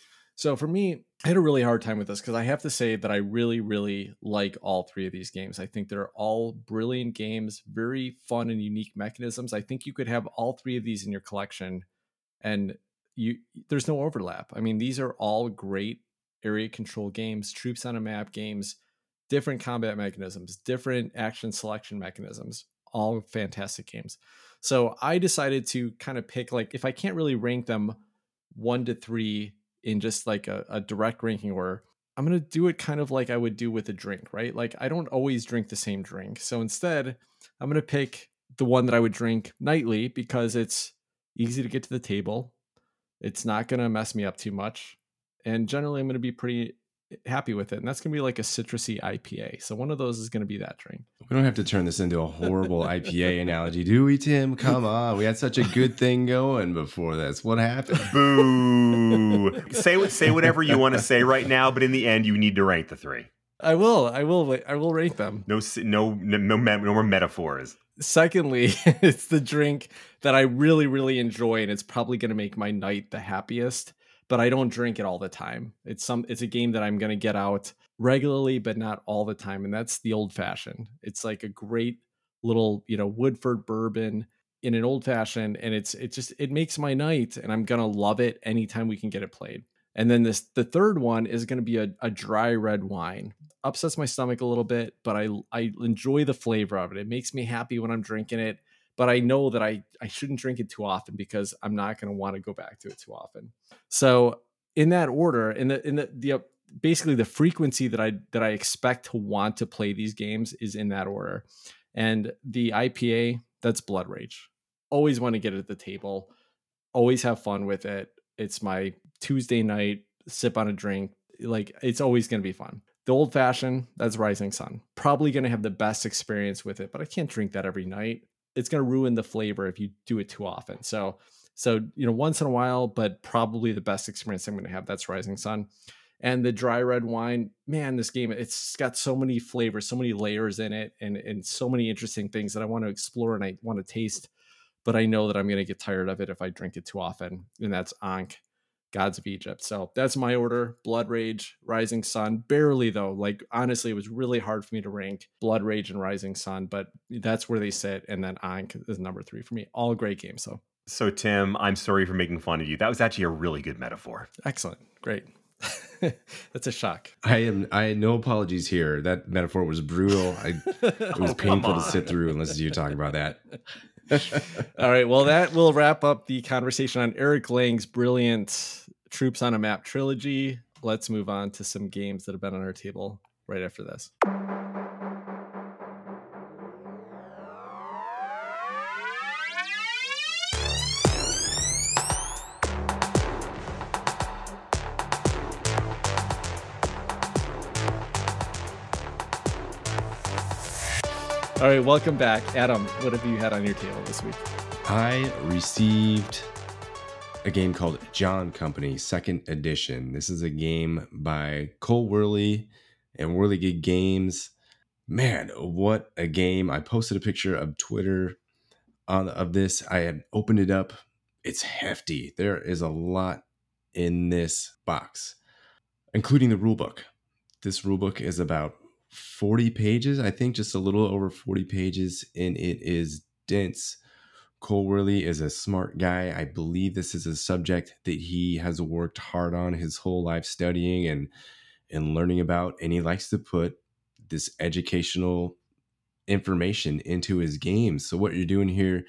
So for me, I had a really hard time with this because I have to say that I really, really like all three of these games. I think they're all brilliant games, very fun and unique mechanisms. I think you could have all three of these in your collection and you there's no overlap. I mean, these are all great area control games, troops on a map games, different combat mechanisms, different action selection mechanisms, all fantastic games. So I decided to kind of pick, like, if I can't really rank them one to three in just like a, a direct ranking order, I'm going to do it kind of like I would do with a drink, right? Like I don't always drink the same drink. So instead, I'm going to pick the one that I would drink nightly because it's easy to get to the table. It's not going to mess me up too much. And generally, I'm going to be pretty happy with it. And that's going to be like a citrusy I P A. So one of those is going to be that drink. We don't have to turn this into a horrible I P A analogy, do we, Tim? Come on. We had such a good thing going before this. What happened? Boo. say, say whatever you want to say right now, but in the end, you need to rank the three. I will. I will. I will rank them. No, no, no, no, no more metaphors. Secondly, it's the drink that I really, really enjoy. And it's probably going to make my night the happiest. But I don't drink it all the time. It's some. It's a game that I'm going to get out regularly, but not all the time. And that's the Old Fashioned. It's like a great little, you know, Woodford bourbon in an Old Fashioned, and it's it just it makes my night, and I'm gonna love it anytime we can get it played. And then this the third one is going to be a, a dry red wine. Upsets my stomach a little bit, but I I enjoy the flavor of it. It makes me happy when I'm drinking it. But I know that I, I shouldn't drink it too often because I'm not going to want to go back to it too often. So in that order, in the in the, the uh, basically the frequency that I that I expect to want to play these games is in that order. And the I P A, that's Blood Rage. Always want to get it at the table. Always have fun with it. It's my Tuesday night sip on a drink. Like it's always going to be fun. The Old Fashioned, that's Rising Sun. Probably going to have the best experience with it, but I can't drink that every night. It's going to ruin the flavor if you do it too often. So, so, you know, once in a while, but probably the best experience I'm going to have, that's Rising Sun. And the dry red wine, man, this game, it's got so many flavors, so many layers in it, and, and so many interesting things that I want to explore and I want to taste, but I know that I'm going to get tired of it if I drink it too often. And that's Ankh, Gods of Egypt. So that's my order. Blood Rage, Rising Sun. Barely though. Like honestly, it was really hard for me to rank Blood Rage and Rising Sun, but that's where they sit. And then Ankh is number three for me. All great games. So, so Tim, I'm sorry for making fun of you. That was actually a really good metaphor. Excellent. Great. That's a shock. I am. I had no apologies here. That metaphor was brutal. I, it was oh, painful to sit through and listen to you talk about that. All right. Well, that will wrap up the conversation on Eric Lang's brilliant Troops on a Map trilogy. Let's move on to some games that have been on our table right after this. All right, welcome back. Adam, what have you had on your table this week? I received a game called John Company, second edition. This is a game by Cole Worley and Whirligig Games. Man, what a game. I posted a picture of Twitter on of this. I had opened it up. It's hefty. There is a lot in this box, including the rulebook. This rulebook is about forty pages, I think, just a little over forty pages, and it is dense. Cole Worley is a smart guy. I believe this is a subject that he has worked hard on his whole life studying and and learning about, and he likes to put this educational information into his games. So what you're doing here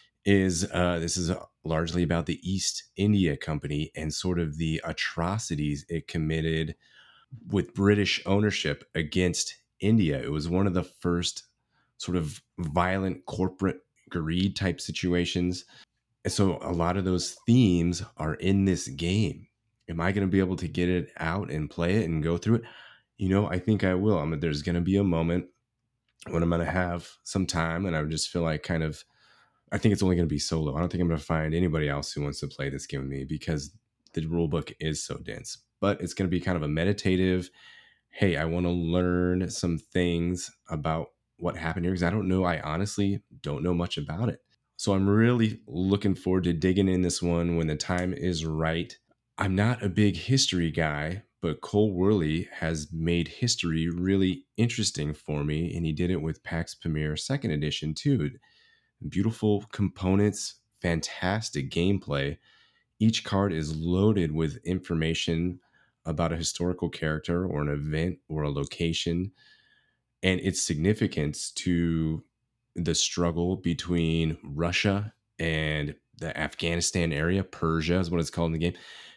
is uh, this is largely about the East India Company and sort of the atrocities it committed with British ownership against India. It was one of the first sort of violent corporate greed type situations. And so a lot of those themes are in this game. Am I going to be able to get it out and play it and go through it? You know, I think I will. I mean, there's going to be a moment when I'm going to have some time and I just feel like kind of, I think it's only going to be solo. I don't think I'm going to find anybody else who wants to play this game with me because the rule book is so dense. But it's going to be kind of a meditative, hey, I want to learn some things about what happened here because I don't know. I honestly don't know much about it. So I'm really looking forward to digging in this one when the time is right. I'm not a big history guy, but Cole Worley has made history really interesting for me, and he did it with PAX Premier second edition too. Beautiful components, fantastic gameplay. Each card is loaded with information about a historical character or an event or a location and its significance to the struggle between Russia and the Afghanistan area. Persia is what it's called in the game,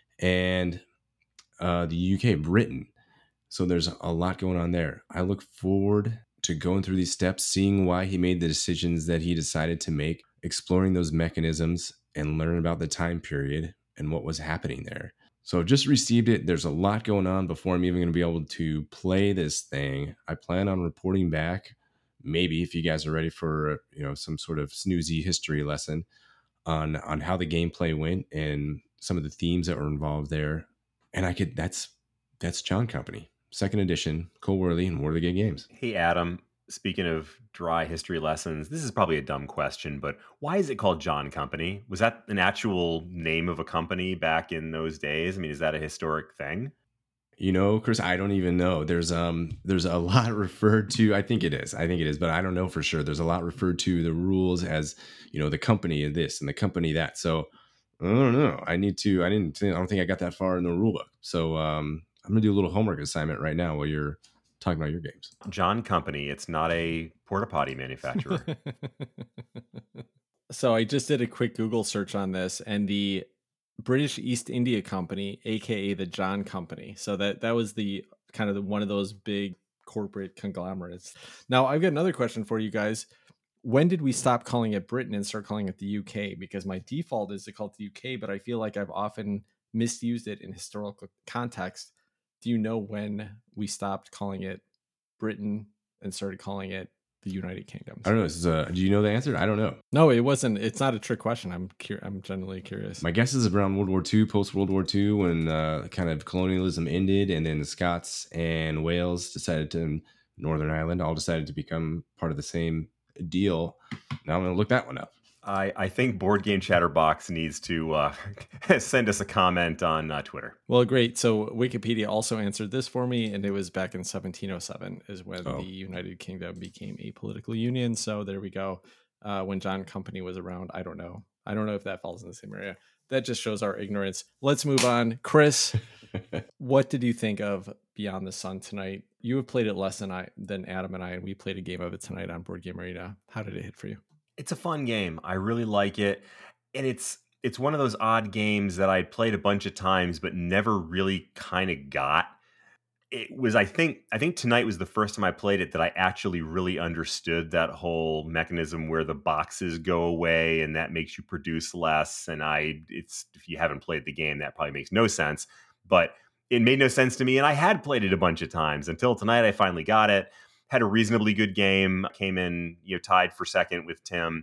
and uh, the U K, Britain. So there's a lot going on there. I look forward to going through these steps, seeing why he made the decisions that he decided to make, exploring those mechanisms, and learn about the time period and what was happening there. So I've just received it. There's a lot going on before I'm even going to be able to play this thing. I plan on reporting back, maybe if you guys are ready for, you know, some sort of snoozy history lesson on on how the gameplay went and some of the themes that were involved there. And I could that's that's John Company, second edition, Cole Worley and Whirligig Games. Hey, Adam. Speaking of dry history lessons, this is probably a dumb question, but why is it called John Company? Was that an actual name of a company back in those days? I mean, is that a historic thing? You know, Chris, I don't even know. There's um there's a lot referred to. I think it is. I think it is, but I don't know for sure. There's a lot referred to the rules as, you know, the company of this and the company that. So I don't know. I need to. I didn't. I don't think I got that far in the rule book. So um, I'm gonna do a little homework assignment right now while you're talking about your games. John Company. It's not a porta potty manufacturer. So I just did a quick Google search on this, and the British East India Company, aka the John Company. So that that was the kind of the, one of those big corporate conglomerates. Now I've got another question for you guys. When did we stop calling it Britain and start calling it the U K? Because my default is to call it the U K, but I feel like I've often misused it in historical context. Do you know when we stopped calling it Britain and started calling it the United Kingdom? I don't know. This is a, do you know the answer? I don't know. No, it wasn't. It's not a trick question. I'm cur- I'm genuinely curious. My guess is around World War Two, post World War Two, when uh, kind of colonialism ended, and then the Scots and Wales decided to, Northern Ireland, all decided to become part of the same deal. Now I'm going to look that one up. I, I think Board Game Chatterbox needs to uh, send us a comment on uh, Twitter. Well, great. So Wikipedia also answered this for me, and it was back in seventeen oh seven is when Oh. the United Kingdom became a political union. So there we go. Uh, when John Company was around, I don't know. I don't know if that falls in the same area. That just shows our ignorance. Let's move on. Chris, what did you think of Beyond the Sun tonight? You have played it less than I than Adam and I, and we played a game of it tonight on Board Game Arena. How did it hit for you? It's a fun game. I really like it. And it's it's one of those odd games that I played a bunch of times but never really kind of got. It was, I think, I think tonight was the first time I played it that I actually really understood that whole mechanism where the boxes go away and that makes you produce less. And I, it's, if you haven't played the game, that probably makes no sense. But it made no sense to me. And I had played it a bunch of times until tonight. I finally got it. Had a reasonably good game. Came in, you know, tied for second with Tim.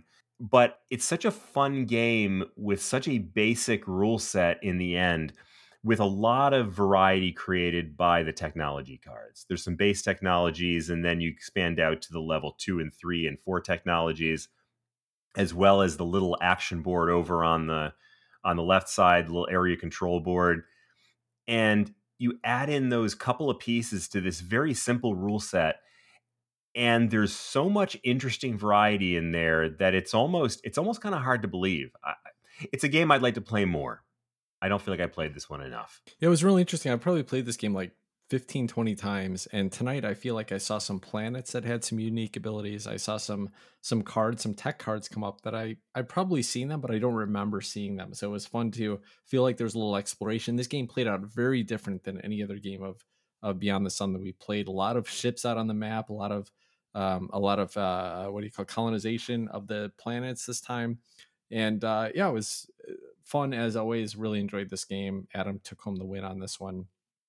but it's such a fun game with such a basic rule set in the end, with a lot of variety created by the technology cards. There's some base technologies, and then you expand out to the level two and three and four technologies, as well as the little action board over on the on the left side, the little area control board. And you add in those couple of pieces to this very simple rule set, and there's so much interesting variety in there that it's almost it's almost kind of hard to believe. I, it's a game I'd like to play more. I don't feel like I played this one enough. It was really interesting. I probably played this game like fifteen, twenty times. And tonight I feel like I saw some planets that had some unique abilities. I saw some some cards, some tech cards come up that I I'd probably seen them, but I don't remember seeing them. So it was fun to feel like there's a little exploration. This game played out very different than any other game of, of Beyond the Sun that we played. A lot of ships out on the map, a lot of um, a lot of uh, what do you call colonization of the planets this time. And uh, yeah, it was fun as always. Really enjoyed this game. Adam took home the win on this one.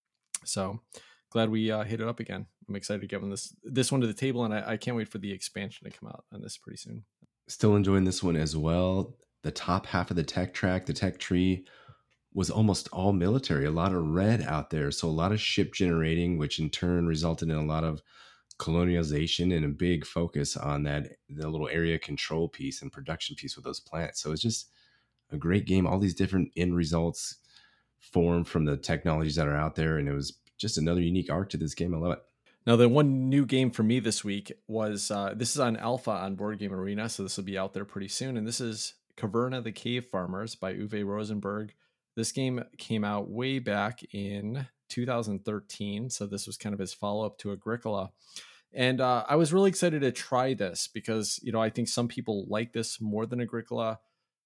So glad we uh, hit it up again. I'm excited to give this this one to the table, and I, I can't wait for the expansion to come out on this pretty soon. Still enjoying this one as well. The top half of the tech track, the tech tree, was almost all military. A lot of red out there, so a lot of ship generating, which in turn resulted in a lot of colonialization and a big focus on that the little area control piece and production piece with those planets. So it's just a great game. All these different end results formed from the technologies that are out there, and it was just another unique arc to this game. I love it. Now, the one new game for me this week was uh, this is on alpha on Board Game Arena, so this will be out there pretty soon. And this is Caverna the Cave Farmers by Uwe Rosenberg. This game came out way back in two thousand thirteen, so this was kind of his follow-up to Agricola. And uh, I was really excited to try this because, you know, I think some people like this more than Agricola.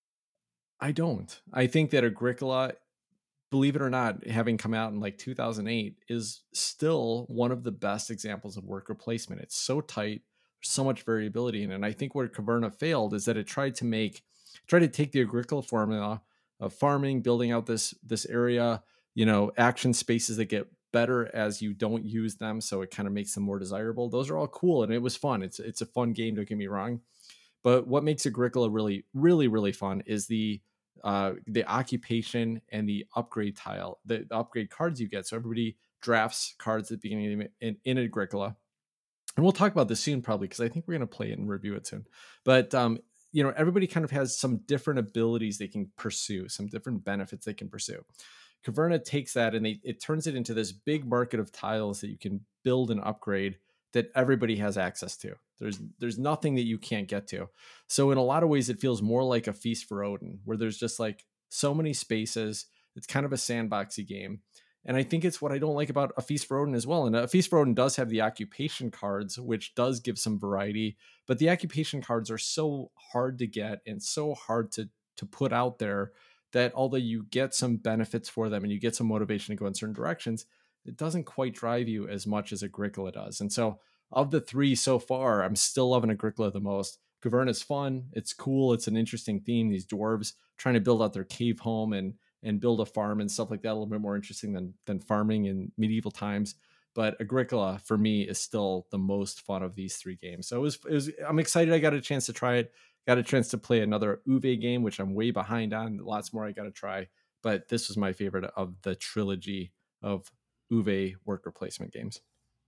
I don't. I think that Agricola, believe it or not, having come out in like two thousand eight, is still one of the best examples of worker placement. It's so tight, there's so much variability in it. And I think where Caverna failed is that it tried to make, tried to take the Agricola formula of farming, building out this this area, you know, action spaces that get better as you don't use them, so it kind of makes them more desirable. Those are all cool, and it was fun. It's it's a fun game, don't get me wrong. But what makes Agricola really, really, really fun is the uh, the occupation and the upgrade tile, the, the upgrade cards you get. So everybody drafts cards at the beginning of, in, in Agricola. And we'll talk about this soon, probably, because I think we're going to play it and review it soon. But, um, you know, everybody kind of has some different abilities they can pursue, some different benefits they can pursue. Caverna takes that and they, it turns it into this big market of tiles that you can build and upgrade that everybody has access to. There's there's nothing that you can't get to. So in a lot of ways, it feels more like a Feast for Odin, where there's just like so many spaces. It's kind of a sandboxy game. And I think it's what I don't like about a Feast for Odin as well. And a Feast for Odin does have the occupation cards, which does give some variety. But the occupation cards are so hard to get and so hard to, to put out there that although you get some benefits for them and you get some motivation to go in certain directions, it doesn't quite drive you as much as Agricola does. And so of the three so far, I'm still loving Agricola the most. Caverna is fun. It's cool. It's an interesting theme. These dwarves trying to build out their cave home and and build a farm and stuff like that. A little bit more interesting than than farming in medieval times. But Agricola for me is still the most fun of these three games. So it was, it was I'm excited I got a chance to try it. Got a chance to play another Uwe game, which I'm way behind on. Lots more I got to try. But this was my favorite of the trilogy of Uwe worker placement games.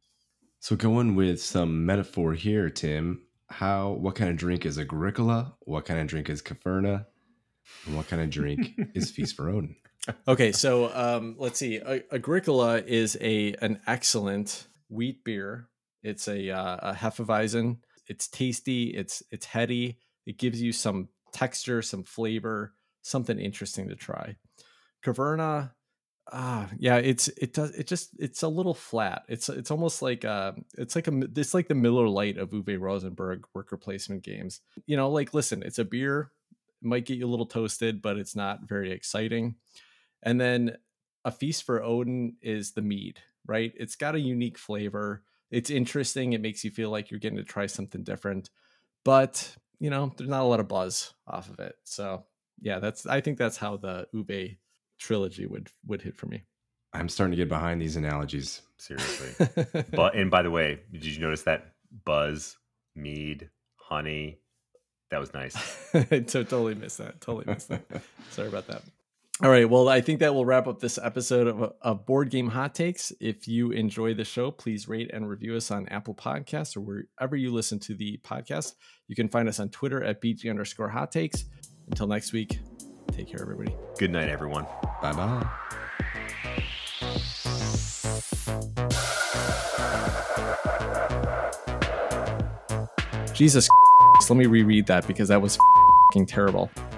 So going with some metaphor here, Tim, how what kind of drink is Agricola? What kind of drink is Caverna? And what kind of drink is Feast for Odin? Okay, so um, let's see. A- Agricola is a an excellent wheat beer. It's a, uh, a Hefeweizen. It's tasty. It's it's heady. It gives you some texture, some flavor, something interesting to try. Caverna, ah, yeah, it's it does it just it's a little flat. It's it's almost like uh it's like a it's like the Miller Lite of Uwe Rosenberg worker placement games. You know, like listen, it's a beer. It might get you a little toasted, but it's not very exciting. And then a Feast for Odin is the mead, right? It's got a unique flavor. It's interesting. It makes you feel like you're getting to try something different, but you know, there's not a lot of buzz off of it. So yeah, that's I think that's how the Uwe trilogy would would hit for me. I'm starting to get behind these analogies. Seriously. But and by the way, did you notice that buzz, mead, honey? That was nice. I totally missed that. Totally missed that. Sorry about that. All right. Well, I think that will wrap up this episode of, of Board Game Hot Takes. If you enjoy the show, please rate and review us on Apple Podcasts or wherever you listen to the podcast. You can find us on Twitter at B G underscore hot takes. Until next week, take care, everybody. Good night, everyone. Bye-bye. Jesus, let me reread that because that was fucking terrible.